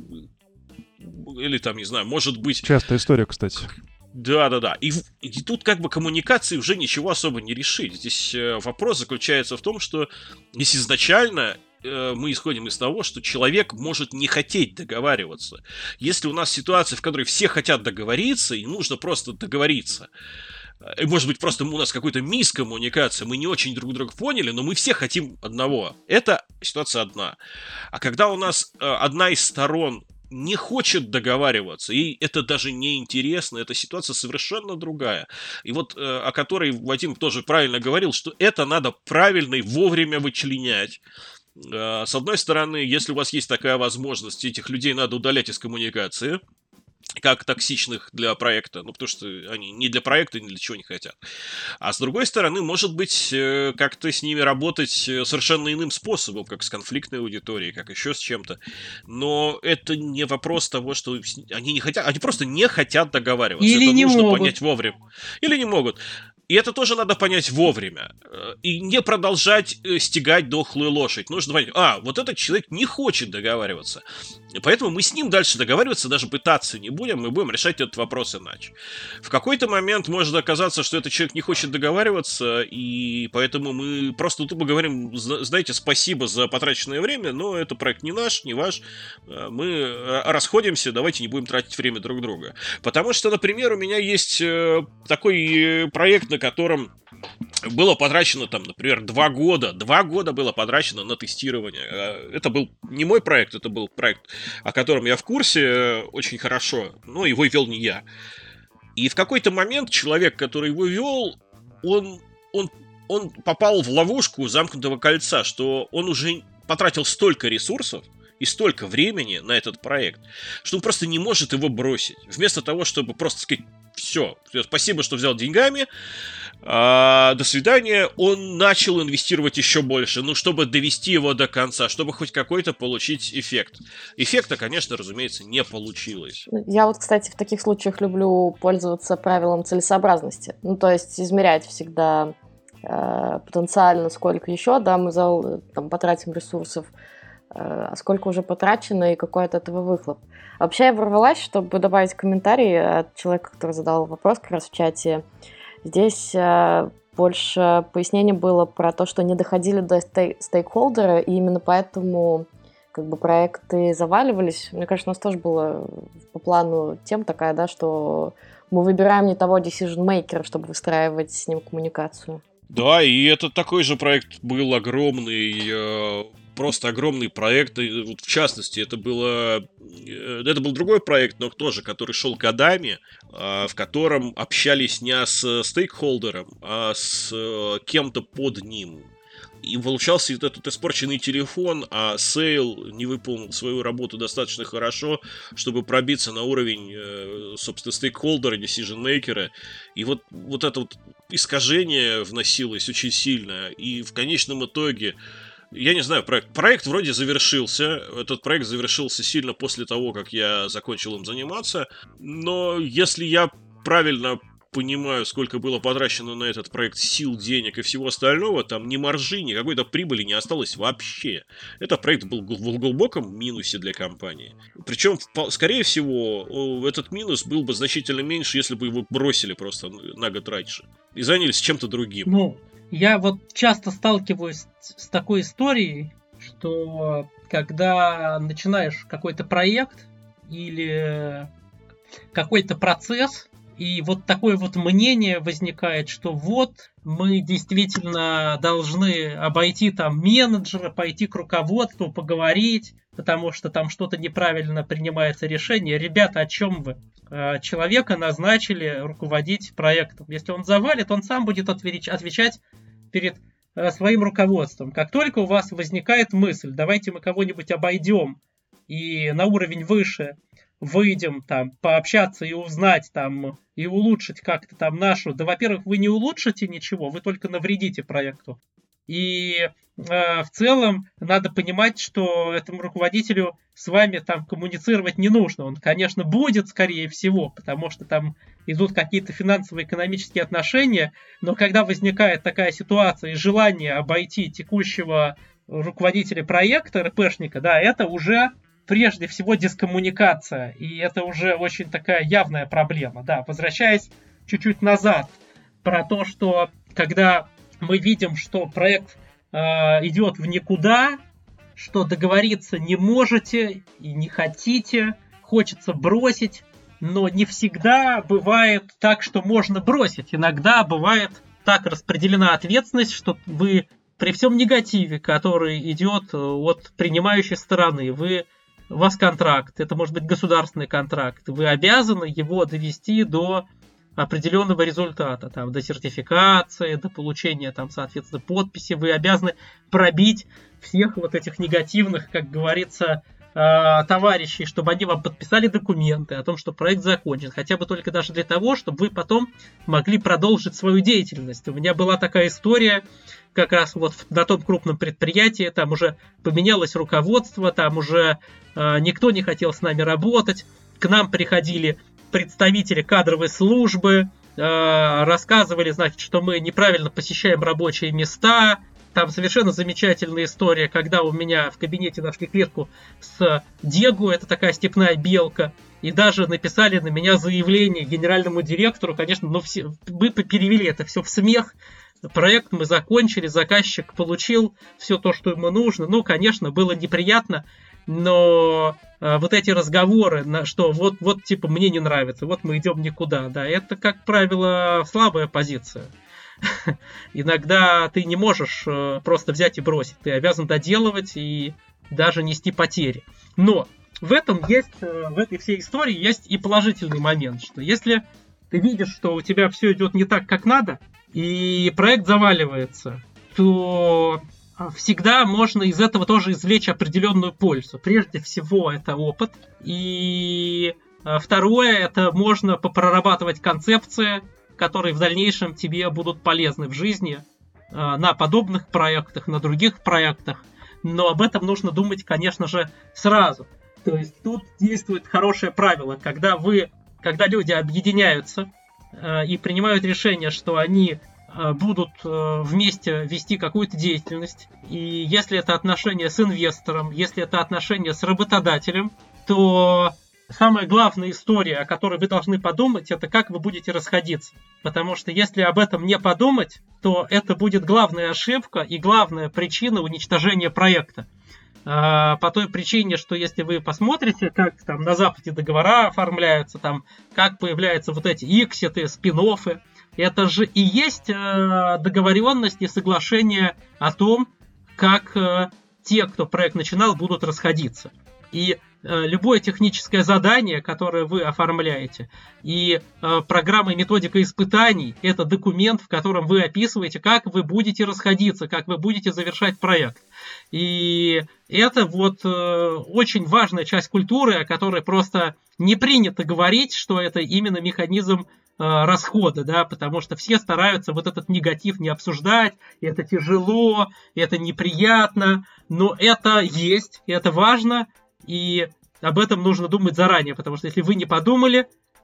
S4: Или там, не знаю, может быть...
S1: Частая история, кстати.
S4: Да-да-да. И, и тут как бы коммуникации уже ничего особо не решить. Здесь э, вопрос заключается в том, что если изначально э, мы исходим из того, что человек может не хотеть договариваться. Если у нас ситуация, в которой все хотят договориться, и нужно просто договориться, и, может быть, просто у нас какой-то мискоммуникация, мы не очень друг друга поняли, но мы все хотим одного. Это ситуация одна. А когда у нас э, одна из сторон не хочет договариваться, и это даже не интересно, эта ситуация совершенно другая. И вот э, о которой Вадим тоже правильно говорил, что это надо правильно и вовремя вычленять. Э, с одной стороны, если у вас есть такая возможность, этих людей надо удалять из коммуникации, как токсичных для проекта, ну, потому что они ни для проекта, ни для чего не хотят. А с другой стороны, может быть, как-то с ними работать совершенно иным способом, как с конфликтной аудиторией, как еще с чем-то. Но это не вопрос того, что они не хотят, они просто не хотят договариваться.
S5: Или
S4: это
S5: не
S4: нужно
S5: могут.
S4: понять вовремя. Или не могут. И это тоже надо понять вовремя. И не продолжать стегать дохлую лошадь. Нужно понять, а, вот этот человек не хочет договариваться. И поэтому мы с ним дальше договариваться даже пытаться не будем, мы будем решать этот вопрос иначе. В какой-то момент может оказаться, что этот человек не хочет договариваться, и поэтому мы просто тупо говорим, знаете, спасибо за потраченное время, но это проект не наш, не ваш, мы расходимся, давайте не будем тратить время друг друга. Потому что, например, у меня есть такой проект, на котором было потрачено, там, например, два года. Два года было потрачено на тестирование. Это был не мой проект, это был проект, о котором я в курсе очень хорошо, но его вел не я. И в какой-то момент человек, который его вел, он, он, он попал в ловушку замкнутого кольца, что он уже потратил столько ресурсов и столько времени на этот проект, что он просто не может его бросить. Вместо того, чтобы просто сказать: все, спасибо, что взял деньгами, а, до свидания, он начал инвестировать еще больше, ну, чтобы довести его до конца, чтобы хоть какой-то получить эффект. Эффекта, конечно, разумеется, не получилось.
S2: Я вот, кстати, в таких случаях люблю пользоваться правилом целесообразности. Ну, то есть измерять всегда э, потенциально, сколько еще, да, мы зал, там, потратим ресурсов, э, а сколько уже потрачено и какой от этого выхлоп. Вообще я ворвалась, чтобы добавить комментарий от человека, который задал вопрос как раз в чате. Здесь э, больше пояснений было про то, что не доходили до стей- стейкхолдера, и именно поэтому как бы проекты заваливались. Мне кажется, у нас тоже было по плану тема такая, да, что мы выбираем не того decision-maker, чтобы выстраивать с ним коммуникацию.
S4: Да, и это такой же проект был огромный, просто огромный проект. И вот в частности, это было, это был другой проект, но тоже, который шел годами, в котором общались не с стейкхолдером, а с кем-то под ним. И получался вот этот испорченный телефон, а сейл не выполнил свою работу достаточно хорошо, чтобы пробиться на уровень, собственно, стейкхолдера, decision-мейкера. И вот, вот это вот искажение вносилось очень сильно. И в конечном итоге, я не знаю, проект, проект вроде завершился. Этот проект завершился сильно после того, как я закончил им заниматься. Но если я правильно понимаю, сколько было потрачено на этот проект сил, денег и всего остального, там ни маржи, ни какой-то прибыли не осталось вообще. Этот проект был в глубоком минусе для компании. Причем, скорее всего, этот минус был бы значительно меньше, если бы его бросили просто на год раньше и занялись чем-то другим.
S5: Ну, я вот часто сталкиваюсь с такой историей, что когда начинаешь какой-то проект или какой-то процесс, и вот такое вот мнение возникает, что вот мы действительно должны обойти там менеджера, пойти к руководству, поговорить, потому что там что-то неправильно принимается решение. Ребята, о чем вы? Человека назначили руководить проектом. Если он завалит, он сам будет отвечать перед своим руководством. Как только у вас возникает мысль, давайте мы кого-нибудь обойдем и на уровень выше выйдем там пообщаться и узнать там и улучшить как-то там нашу, да, во-первых, вы не улучшите ничего, вы только навредите проекту. И э, в целом надо понимать, что этому руководителю с вами там коммуницировать не нужно. Он, конечно, будет, скорее всего, потому что там идут какие-то финансово-экономические отношения, но когда возникает такая ситуация и желание обойти текущего руководителя проекта, РПшника, да, это уже прежде всего дискоммуникация, и это уже очень такая явная проблема. Да, возвращаясь чуть-чуть назад, про то, что когда мы видим, что проект э, идет в никуда, что договориться не можете и не хотите, хочется бросить, но не всегда бывает так, что можно бросить. Иногда бывает так распределена ответственность, что вы при всем негативе, который идет от принимающей стороны, вы у вас контракт, это может быть государственный контракт, вы обязаны его довести до определенного результата, там, до сертификации, до получения, там, соответственно, подписи, вы обязаны пробить всех вот этих негативных, как говорится, товарищей, чтобы они вам подписали документы о том, что проект закончен, хотя бы только даже для того, чтобы вы потом могли продолжить свою деятельность. У меня была такая история, как раз вот на том крупном предприятии, там уже поменялось руководство, там уже э, никто не хотел с нами работать, к нам приходили представители кадровой службы, э, рассказывали, значит, что мы неправильно посещаем рабочие места. Там совершенно замечательная история, когда у меня в кабинете нашли клетку с Дегу, это такая степная белка, и даже написали на меня заявление генеральному директору, конечно, но все, мы перевели это все в смех. Проект мы закончили, заказчик получил все то, что ему нужно. Ну, конечно, было неприятно, но а, вот эти разговоры, на, что вот, вот, типа, мне не нравится, вот мы идем никуда, да, это, как правило, слабая позиция. Иногда ты не можешь просто взять и бросить, ты обязан доделывать и даже нести потери. Но в этом есть, в этой всей истории есть и положительный момент, что если ты видишь, что у тебя все идет не так, как надо, и проект заваливается, то всегда можно из этого тоже извлечь определенную пользу. Прежде всего, это опыт. И второе, это можно попрорабатывать концепции, которые в дальнейшем тебе будут полезны в жизни на подобных проектах, на других проектах. Но об этом нужно думать, конечно же, сразу. То есть тут действует хорошее правило, когда вы, когда люди объединяются и принимают решение, что они будут вместе вести какую-то деятельность, и если это отношения с инвестором, если это отношения с работодателем, то самая главная история, о которой вы должны подумать, это как вы будете расходиться. Потому что если об этом не подумать, то это будет главная ошибка и главная причина уничтожения проекта. э, по той причине, что если вы посмотрите, как там на Западе договора оформляются, там, как появляются вот эти икситы, спин-оффы, это же и есть э, договоренность и соглашение о том, как э, те, кто проект начинал, будут расходиться. И э, любое техническое задание, которое вы оформляете, и э, программа и методика испытаний – это документ, в котором вы описываете, как вы будете расходиться, как вы будете завершать проект. И это вот э, очень важная часть культуры, о которой просто не принято говорить, что это именно механизм э, расхода, да, потому что все стараются вот этот негатив не обсуждать, это тяжело, это неприятно, но это есть, это важно. И об этом нужно думать заранее, потому что если вы не подумали,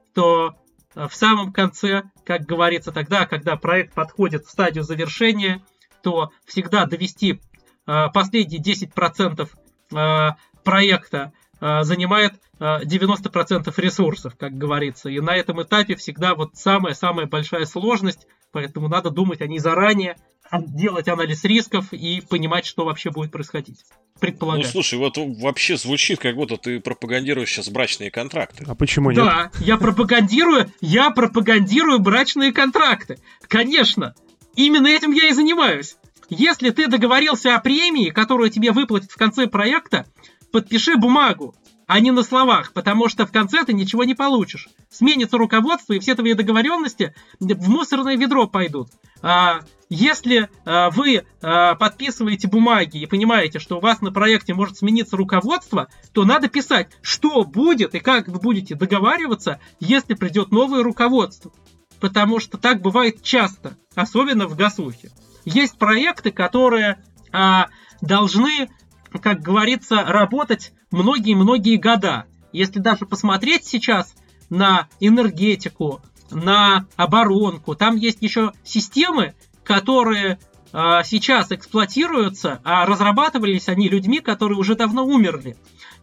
S5: то в самом конце, как говорится, тогда, когда проект подходит в стадию завершения, то всегда довести э, последние десять процентов э, проекта э, занимает э, девяносто процентов ресурсов, как говорится. И на этом этапе всегда вот самая-самая большая сложность, поэтому надо думать о ней заранее, делать анализ рисков и понимать, что вообще будет происходить. Предполагать.
S4: Ну, слушай, вот вообще звучит, как будто ты пропагандируешь сейчас брачные контракты.
S1: А почему нет?
S5: Да, я пропагандирую, я пропагандирую брачные контракты. Конечно, именно этим я и занимаюсь. Если ты договорился о премии, которую тебе выплатят в конце проекта, подпиши бумагу, а не на словах, потому что в конце ты ничего не получишь. Сменится руководство, и все твои договоренности в мусорное ведро пойдут. А если а, вы а, подписываете бумаги и понимаете, что у вас на проекте может смениться руководство, то надо писать, что будет и как вы будете договариваться, если придет новое руководство. Потому что так бывает часто, особенно в ГАСУХе. Есть проекты, которые а, должны, как говорится, работать многие-многие года. Если даже посмотреть сейчас на энергетику, на оборонку, там есть еще системы, которые а, сейчас эксплуатируются, а разрабатывались они людьми, которые уже давно умерли.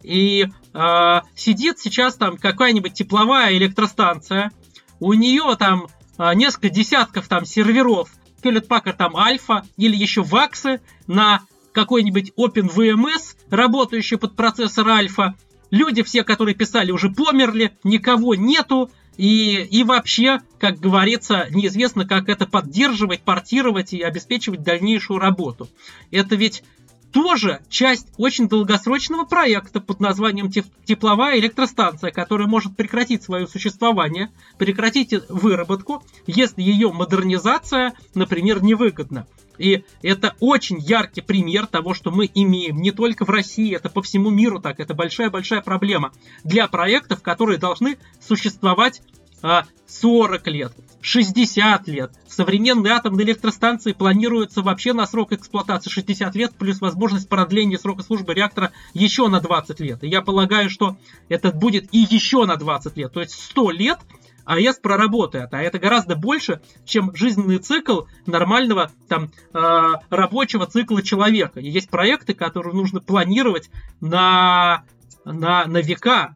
S5: И а, сидит сейчас там какая-нибудь тепловая электростанция, у нее там а, несколько десятков там серверов, Hewlett Packard там Альфа или еще ваксы на какой-нибудь OpenVMS, работающий под процессор Альфа. Люди все, которые писали, уже померли, никого нету. И, и вообще, как говорится, неизвестно, как это поддерживать, портировать и обеспечивать дальнейшую работу. Это ведь тоже часть очень долгосрочного проекта под названием тепловая электростанция, которая может прекратить свое существование, прекратить выработку, если ее модернизация, например, невыгодна. И это очень яркий пример того, что мы имеем не только в России, это по всему миру так, это большая-большая проблема для проектов, которые должны существовать а, сорок лет, шестьдесят лет. Современные атомные электростанции планируются вообще на срок эксплуатации шестьдесят лет, плюс возможность продления срока службы реактора еще на двадцать лет. И я полагаю, что это будет и еще на двадцать лет, то есть сто лет АЭС проработает, а это гораздо больше, чем жизненный цикл нормального там, э, рабочего цикла человека. И есть проекты, которые нужно планировать на, на, на века.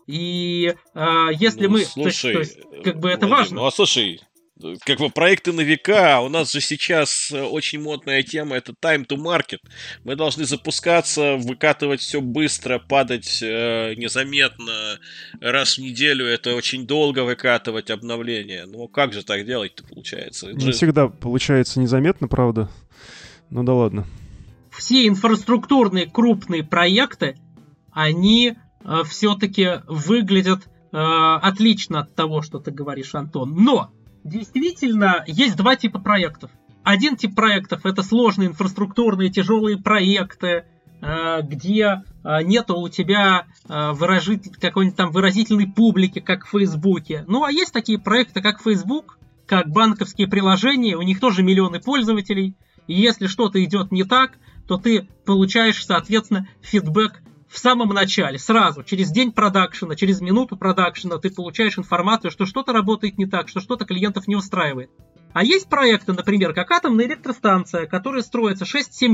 S5: И э, если
S4: ну,
S5: мы...
S4: Слушай,
S5: то есть, то есть, как бы это
S4: Владимир,
S5: важно.
S4: Ну а слушай, как бы проекты на века, у нас же сейчас очень модная тема, это time to market. Мы должны запускаться, выкатывать все быстро, падать э, незаметно раз в неделю. Это очень долго выкатывать обновления. Ну как же так делать-то получается? Это
S1: Не
S4: же...
S1: всегда получается незаметно, правда. Ну да ладно.
S5: Все инфраструктурные крупные проекты, они э, все-таки выглядят э, отлично от того, что ты говоришь, Антон. Но действительно, есть два типа проектов. Один тип проектов – это сложные инфраструктурные тяжелые проекты, где нету у тебя выражитель, какой-нибудь там выразительной публики, как в Фейсбуке. Ну, а есть такие проекты, как Facebook, как банковские приложения, у них тоже миллионы пользователей. И если что-то идет не так, то ты получаешь, соответственно, фидбэк в самом начале, сразу, через день продакшена, через минуту продакшена ты получаешь информацию, что что-то работает не так, что что-то клиентов не устраивает. А есть проекты, например, как атомная электростанция, которая строится шесть-семь лет.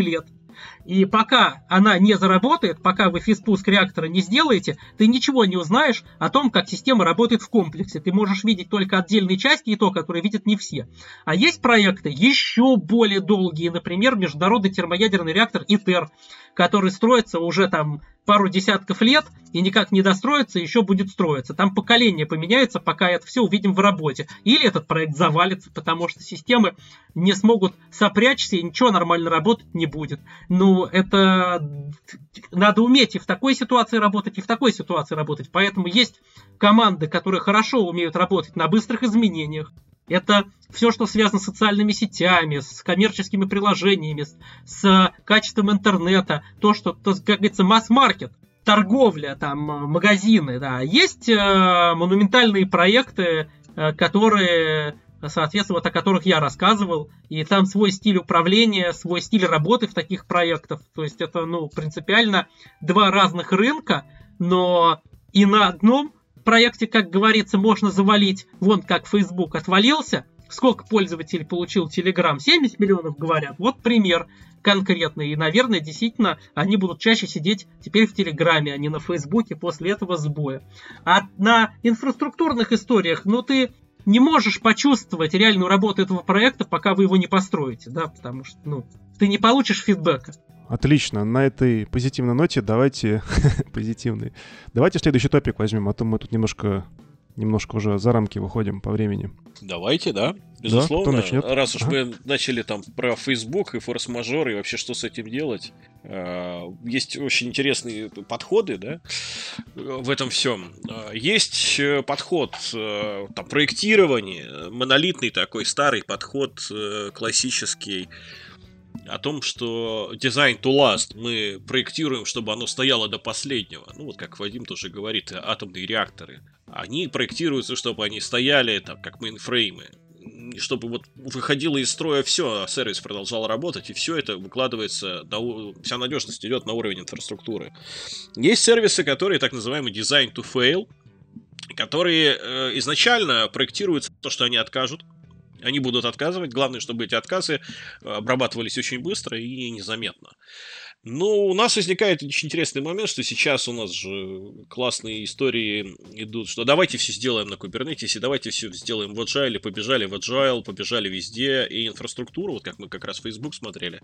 S5: И пока она не заработает, пока вы физпуск реактора не сделаете, ты ничего не узнаешь о том, как система работает в комплексе. Ты можешь видеть только отдельные части и то, которые видят не все. А есть проекты еще более долгие, например, международный термоядерный реактор ИТЕР, который строится уже там пару десятков лет и никак не достроится, еще будет строиться. Там поколение поменяется, пока это все увидим в работе. Или этот проект завалится, потому что системы не смогут сопрячься и ничего нормально работать не будет. Ну, это надо уметь и в такой ситуации работать, и в такой ситуации работать. Поэтому есть команды, которые хорошо умеют работать на быстрых изменениях. Это все, что связано с социальными сетями, с коммерческими приложениями, с, с качеством интернета, то, что, то, как говорится, масс-маркет, торговля, там, магазины. Да. Есть э, монументальные проекты, э, которые, соответственно, вот о которых я рассказывал, и там свой стиль управления, свой стиль работы в таких проектах. То есть это, ну, принципиально два разных рынка, но и на одном проекте, как говорится, можно завалить. Вон как Facebook отвалился. Сколько пользователей получил Telegram? семьдесят миллионов, говорят. Вот пример конкретный. И, наверное, действительно, они будут чаще сидеть теперь в Телеграме, а не на Фейсбуке после этого сбоя. А на инфраструктурных историях, ну, ты не можешь почувствовать реальную работу этого проекта, пока вы его не построите, да, потому что, ну, ты не получишь фидбэка.
S1: Отлично. На этой позитивной ноте давайте... позитивный. Давайте следующий топик возьмем, а то мы тут немножко... Немножко уже за рамки выходим по времени.
S4: Давайте, да. Безусловно.
S1: Да, кто начнет?
S4: Раз уж
S1: ага.
S4: мы начали там про Facebook и форс-мажор, и вообще что с этим делать. Есть очень интересные подходы, да, в этом всем. Есть подход там, проектирования, монолитный такой старый подход, классический, о том, что design to last, мы проектируем, чтобы оно стояло до последнего. Ну, вот как Вадим тоже говорит, атомные реакторы. Они проектируются, чтобы они стояли, там, как мейнфреймы. Чтобы вот выходило из строя все, а сервис продолжал работать, и все это выкладывается, на, вся надежность идет на уровень инфраструктуры. Есть сервисы, которые так называемый design to fail, которые э, изначально проектируются то, что они откажут. Они будут отказывать. Главное, чтобы эти отказы обрабатывались очень быстро и незаметно. Но у нас возникает очень интересный момент, что сейчас у нас же классные истории идут, что давайте все сделаем на Kubernetes, давайте все сделаем в Agile, побежали в Agile, побежали везде, и инфраструктуру, вот как мы как раз Facebook смотрели.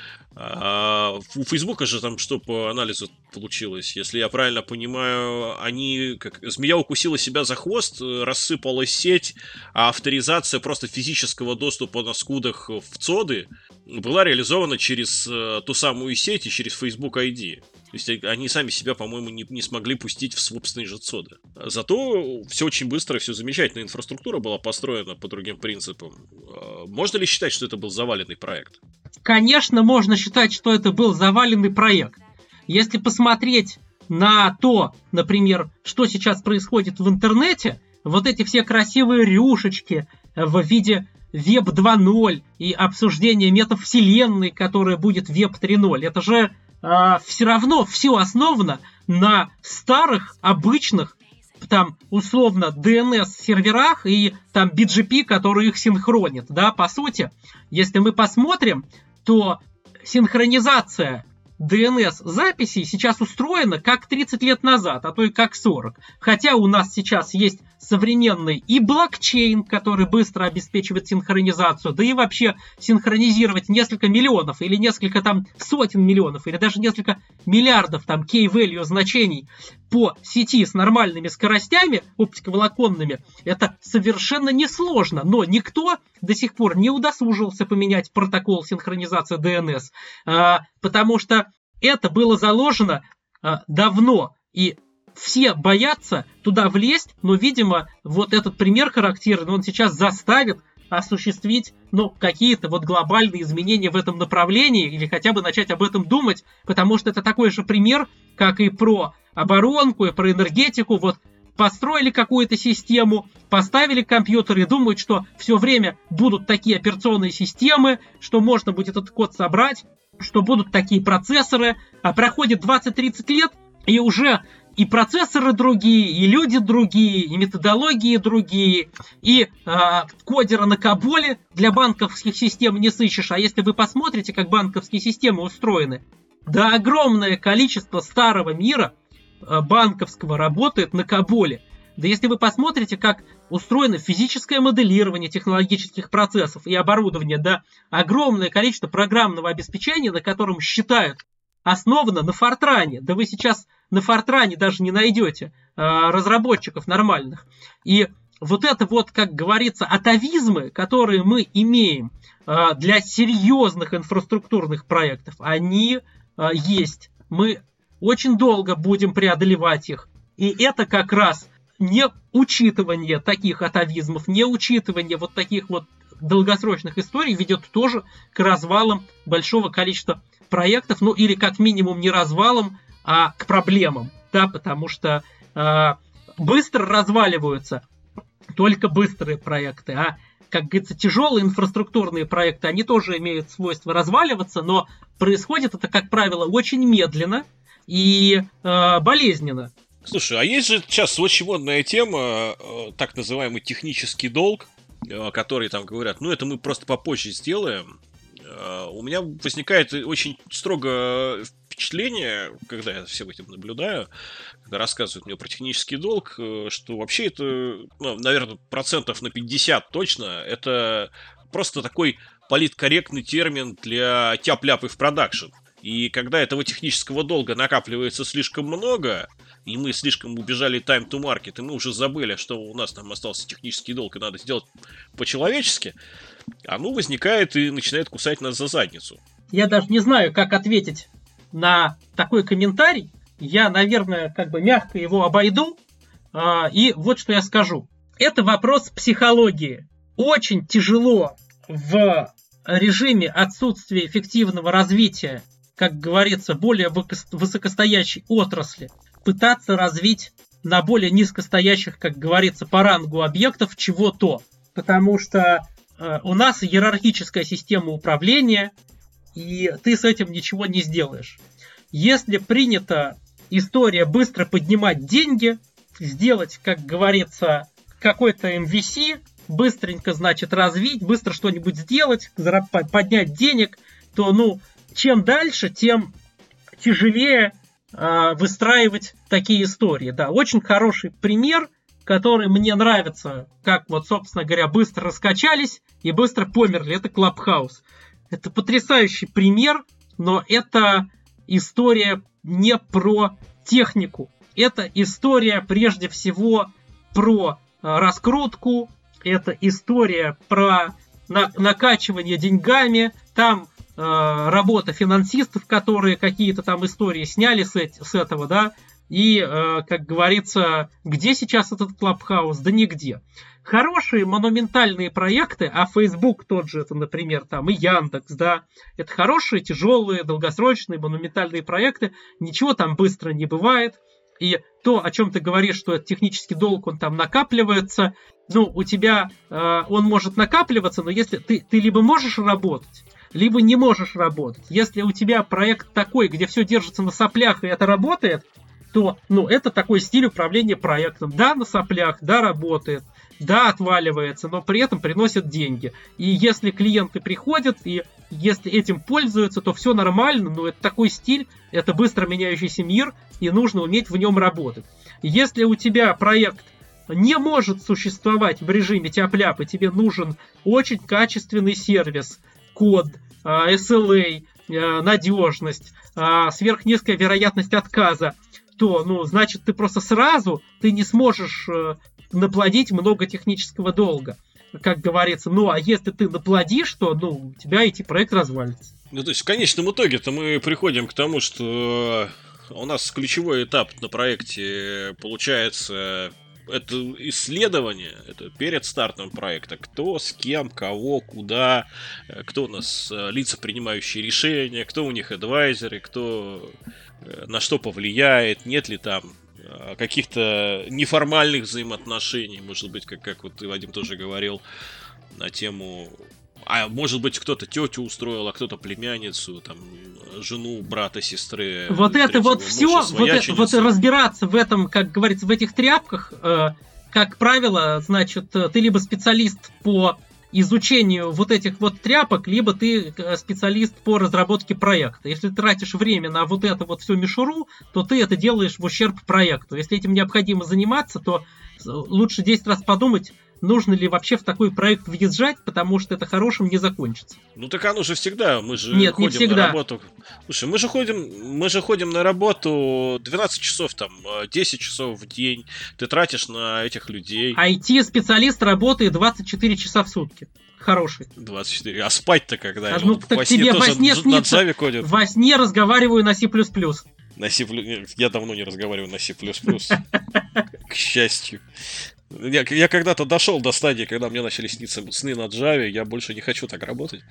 S4: А у Facebook же там что по анализу получилось? Если я правильно понимаю, они, как змея укусила себя за хвост, рассыпалась сеть, а авторизация просто физического доступа на скудах в цоды была реализована через э, ту самую сеть и через Facebook ай ди. То есть они сами себя, по-моему, не, не смогли пустить в собственные же цоды. Зато все очень быстро, все замечательно. Инфраструктура была построена по другим принципам. Можно ли считать, что это был заваленный проект?
S5: Конечно, можно считать, что это был заваленный проект. Если посмотреть на то, например, что сейчас происходит в интернете, вот эти все красивые рюшечки в виде веб два ноль и обсуждение метавселенной, которая будет веб три ноль, это же э, все равно все основано на старых, обычных, там, условно, ди эн эс-серверах и там би джи пи, который их синхронит. Да, по сути, если мы посмотрим, то синхронизация ди эн эс-записей сейчас устроена как тридцать лет назад, а то и как сорок. Хотя у нас сейчас есть современный и блокчейн, который быстро обеспечивает синхронизацию, да и вообще синхронизировать несколько миллионов или несколько там сотен миллионов или даже несколько миллиардов там key-value значений по сети с нормальными скоростями оптиковолоконными, это совершенно несложно, но никто до сих пор не удосужился поменять протокол синхронизации ди эн эс, потому что это было заложено давно, и все боятся туда влезть, но, видимо, вот этот пример характерный, он сейчас заставит осуществить, ну, какие-то вот глобальные изменения в этом направлении или хотя бы начать об этом думать, потому что это такой же пример, как и про оборонку, и про энергетику. Вот построили какую-то систему, поставили компьютер и думают, что все время будут такие операционные системы, что можно будет этот код собрать, что будут такие процессоры, а проходит двадцать-тридцать лет, и уже и процессоры другие, и люди другие, и методологии другие, и э, кодера на Коболе для банковских систем не сыщешь. А если вы посмотрите, как банковские системы устроены, да огромное количество старого мира э, банковского работает на Коболе. Да если вы посмотрите, как устроено физическое моделирование технологических процессов и оборудования, да огромное количество программного обеспечения, на котором считают, основано на Фортране. Да вы сейчас на Фортране даже не найдете э, разработчиков нормальных. И вот это вот, как говорится, атовизмы, которые мы имеем э, для серьезных инфраструктурных проектов, они э, есть. Мы очень долго будем преодолевать их. И это как раз не учитывание таких атовизмов, не учитывание вот таких вот долгосрочных историй ведет тоже к развалам большого количества проектов, ну или как минимум не развалам, а к проблемам, да, потому что э, быстро разваливаются только быстрые проекты, а, как говорится, тяжелые инфраструктурные проекты, они тоже имеют свойство разваливаться, но происходит это, как правило, очень медленно и э, болезненно.
S4: Слушай, а есть же сейчас очень модная тема, э, так называемый технический долг, э, который там говорят, ну это мы просто попозже сделаем. Э, у меня возникает очень строго впечатление, когда я всем этим наблюдаю, когда рассказывают мне про технический долг, э, что вообще это, ну, наверное, процентов на пятьдесят точно, это просто такой политкорректный термин для тяп-ляпы в продакшн. И когда этого технического долга накапливается слишком много, и мы слишком убежали time to market, и мы уже забыли, что у нас там остался технический долг, и надо сделать по-человечески, оно возникает и начинает кусать нас за задницу.
S5: Я даже не знаю, как ответить на такой комментарий. Я, наверное, как бы мягко его обойду. И вот что я скажу. Это вопрос психологии. Очень тяжело в режиме отсутствия эффективного развития, как говорится, более высокостоящей отрасли, пытаться развить на более низкостоящих, как говорится, по рангу объектов чего-то. Потому что э, у нас иерархическая система управления, и ты с этим ничего не сделаешь. Если принята история быстро поднимать деньги, сделать, как говорится, какой-то эм ви си, быстренько, значит, развить, быстро что-нибудь сделать, поднять денег, то, ну, чем дальше, тем тяжелее э, выстраивать такие истории. Да, очень хороший пример, который мне нравится, как вот, собственно говоря, быстро раскачались и быстро померли. Это Clubhouse. Это потрясающий пример, но это история не про технику. Это история прежде всего про э, раскрутку, это история про на- накачивание деньгами, там э, работа финансистов, которые какие-то там истории сняли с, эти, с этого, да, и, э, как говорится, где сейчас этот Clubhouse? Да нигде. Хорошие монументальные проекты, а Facebook тот же, это, например, там и Яндекс, да, это хорошие, тяжелые, долгосрочные монументальные проекты, ничего там быстро не бывает. И то, о чем ты говоришь, что это технический долг, он там накапливается, ну, у тебя э, он может накапливаться, но если ты, ты либо можешь работать, либо не можешь работать. Если у тебя проект такой, где все держится на соплях и это работает, то, ну, это такой стиль управления проектом. Да, на соплях, да, работает, да, отваливается, но при этом приносит деньги. И если клиенты приходят, и если этим пользуются, то все нормально, но это такой стиль, это быстро меняющийся мир, и нужно уметь в нем работать. Если у тебя проект не может существовать в режиме тяп-ляп, и тебе нужен очень качественный сервис, код, эс эл эй, надежность, сверхнизкая вероятность отказа, то, ну, значит, ты просто сразу ты не сможешь наплодить много технического долга, как говорится. Ну, а если ты наплодишь, то, ну, у тебя эти проект развалится.
S4: Ну, то есть в конечном итоге-то мы приходим к тому, что у нас ключевой этап на проекте получается это исследование, это перед стартом проекта, кто, с кем, кого, куда, кто у нас лица, принимающие решения, кто у них адвайзеры, кто на что повлияет, нет ли там каких-то неформальных взаимоотношений, может быть, как, как вот ты, Вадим, тоже говорил на тему А может быть, кто-то тетю устроил, а кто-то племянницу, там, жену, брата, сестры.
S5: Вот это вот все, вот, это, вот разбираться в этом, как говорится, в этих тряпках, э, как правило, значит, ты либо специалист по изучению вот этих вот тряпок, либо ты специалист по разработке проекта. Если ты тратишь время на вот это вот всю мишуру, то ты это делаешь в ущерб проекту. Если этим необходимо заниматься, то лучше десять раз подумать, нужно ли вообще в такой проект въезжать, потому что это хорошим не закончится.
S4: Ну так оно же всегда, мы же
S5: Нет,
S4: ходим
S5: не всегда.
S4: на работу. Слушай, мы же ходим, мы же ходим на работу двенадцать часов, там, десять часов в день. Ты тратишь на этих людей.
S5: ай ти-специалист работает двадцать четыре часа в сутки. Хороший.
S4: двадцать четыре. А спать-то когда?
S5: А, ну,
S4: Он
S5: так
S4: во сне
S5: тебе
S4: тоже
S5: во сне
S4: на
S5: снится,
S4: Java ходит.
S5: во сне разговариваю на C++.
S4: На C++. Я давно не разговариваю на C++. К счастью. Я, я когда-то дошел до стадии, когда мне начали сниться сны на Java, я больше не хочу так работать.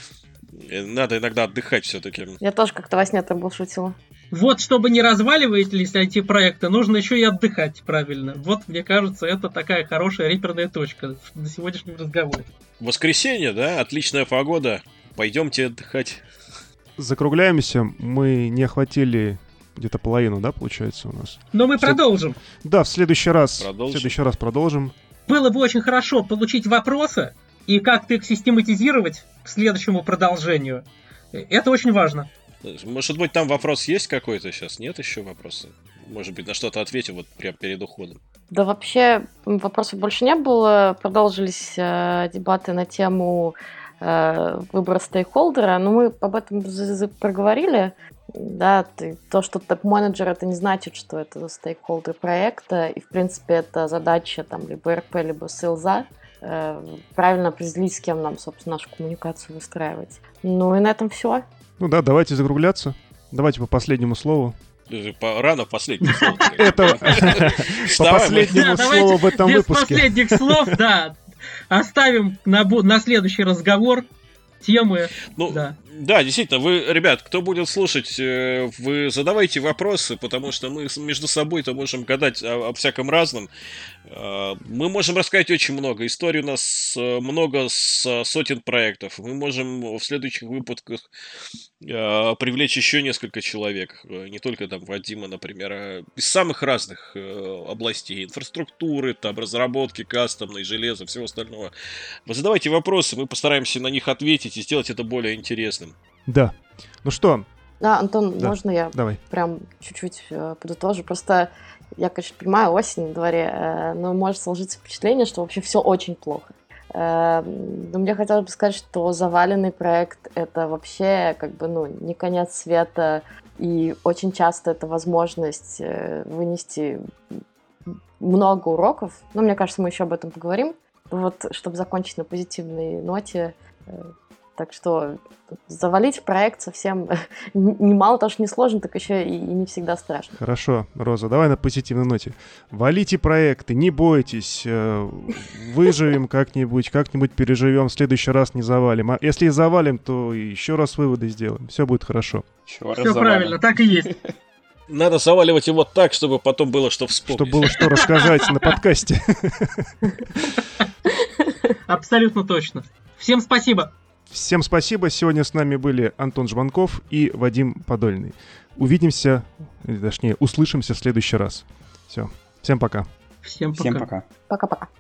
S4: Надо иногда отдыхать все-таки.
S2: Я тоже как-то во сне трэблшутила.
S5: Вот, чтобы не разваливались ай ти-проекты, нужно еще и отдыхать правильно. Вот, мне кажется, это такая хорошая реперная точка на сегодняшнем разговоре.
S4: Воскресенье, да? Отличная погода. Пойдемте отдыхать.
S1: Закругляемся. Мы не охватили где-то половину, да, получается у нас?
S5: Но мы
S1: Все...
S5: продолжим.
S1: Да, в следующий раз.
S4: Продолжим.
S1: В следующий раз продолжим.
S5: Было бы очень хорошо получить вопросы и как-то их систематизировать к следующему продолжению. Это очень важно.
S4: Может быть, там вопрос есть какой-то сейчас? Нет еще вопроса? Может быть, на что-то ответим вот прямо перед уходом.
S2: Да вообще вопросов больше не было. Продолжились э, дебаты на тему э, выбора стейкхолдера, но мы об этом проговорили. Да, ты, то, что топ-менеджер, это не значит, что это стейкхолдер проекта, и, в принципе, это задача там либо эр пи, либо сейлза, э, правильно определить, с кем нам, собственно, нашу коммуникацию выстраивать. Ну и на этом все.
S1: Ну да, давайте закругляться. Давайте по последнему слову.
S4: Рано последнее слово.
S1: Это по последнему слову в этом выпуске.
S5: Без последних слов, да. Оставим на следующий разговор темы.
S4: Ну, да. да, действительно, вы, ребят, кто будет слушать, вы задавайте вопросы, потому что мы между собой-то можем гадать о, о всяком разном. Мы можем рассказать очень много. Историй у нас много с сотен проектов. Мы можем в следующих выпусках привлечь еще несколько человек. Не только там Вадима, например, а из самых разных областей. Инфраструктуры, там, разработки, кастомной, железа, всего остального. Вы задавайте вопросы, мы постараемся на них ответить и сделать это более интересным.
S1: Да. Ну что?
S2: Да, Антон,
S1: да.
S2: можно я
S1: Давай.
S2: прям чуть-чуть э, подытожу? Просто я, конечно, понимаю, осень на дворе, э, но может сложиться впечатление, что вообще все очень плохо. Э, но мне хотелось бы сказать, что заваленный проект — это вообще как бы, ну, не конец света, и очень часто это возможность э, вынести много уроков. Но мне кажется, мы еще об этом поговорим. Вот, чтобы закончить на позитивной ноте. Э, Так что завалить проект совсем не мало того, что не сложно, так еще и не всегда страшно.
S1: Хорошо, Роза, давай на позитивной ноте. Валите проекты, не бойтесь, выживем как-нибудь, как-нибудь переживем, в следующий раз не завалим. А если и завалим, то еще раз выводы сделаем. Все будет хорошо.
S5: Все правильно, так и есть.
S4: Надо заваливать его так, чтобы потом было что вспомнить.
S1: Чтобы было что рассказать на подкасте.
S5: Абсолютно точно. Всем спасибо.
S1: Всем спасибо. Сегодня с нами были Антон Жбанков и Вадим Подольный. Увидимся, или точнее, услышимся в следующий раз. Все. Всем пока.
S5: Всем пока.
S3: Всем пока.
S2: Пока-пока.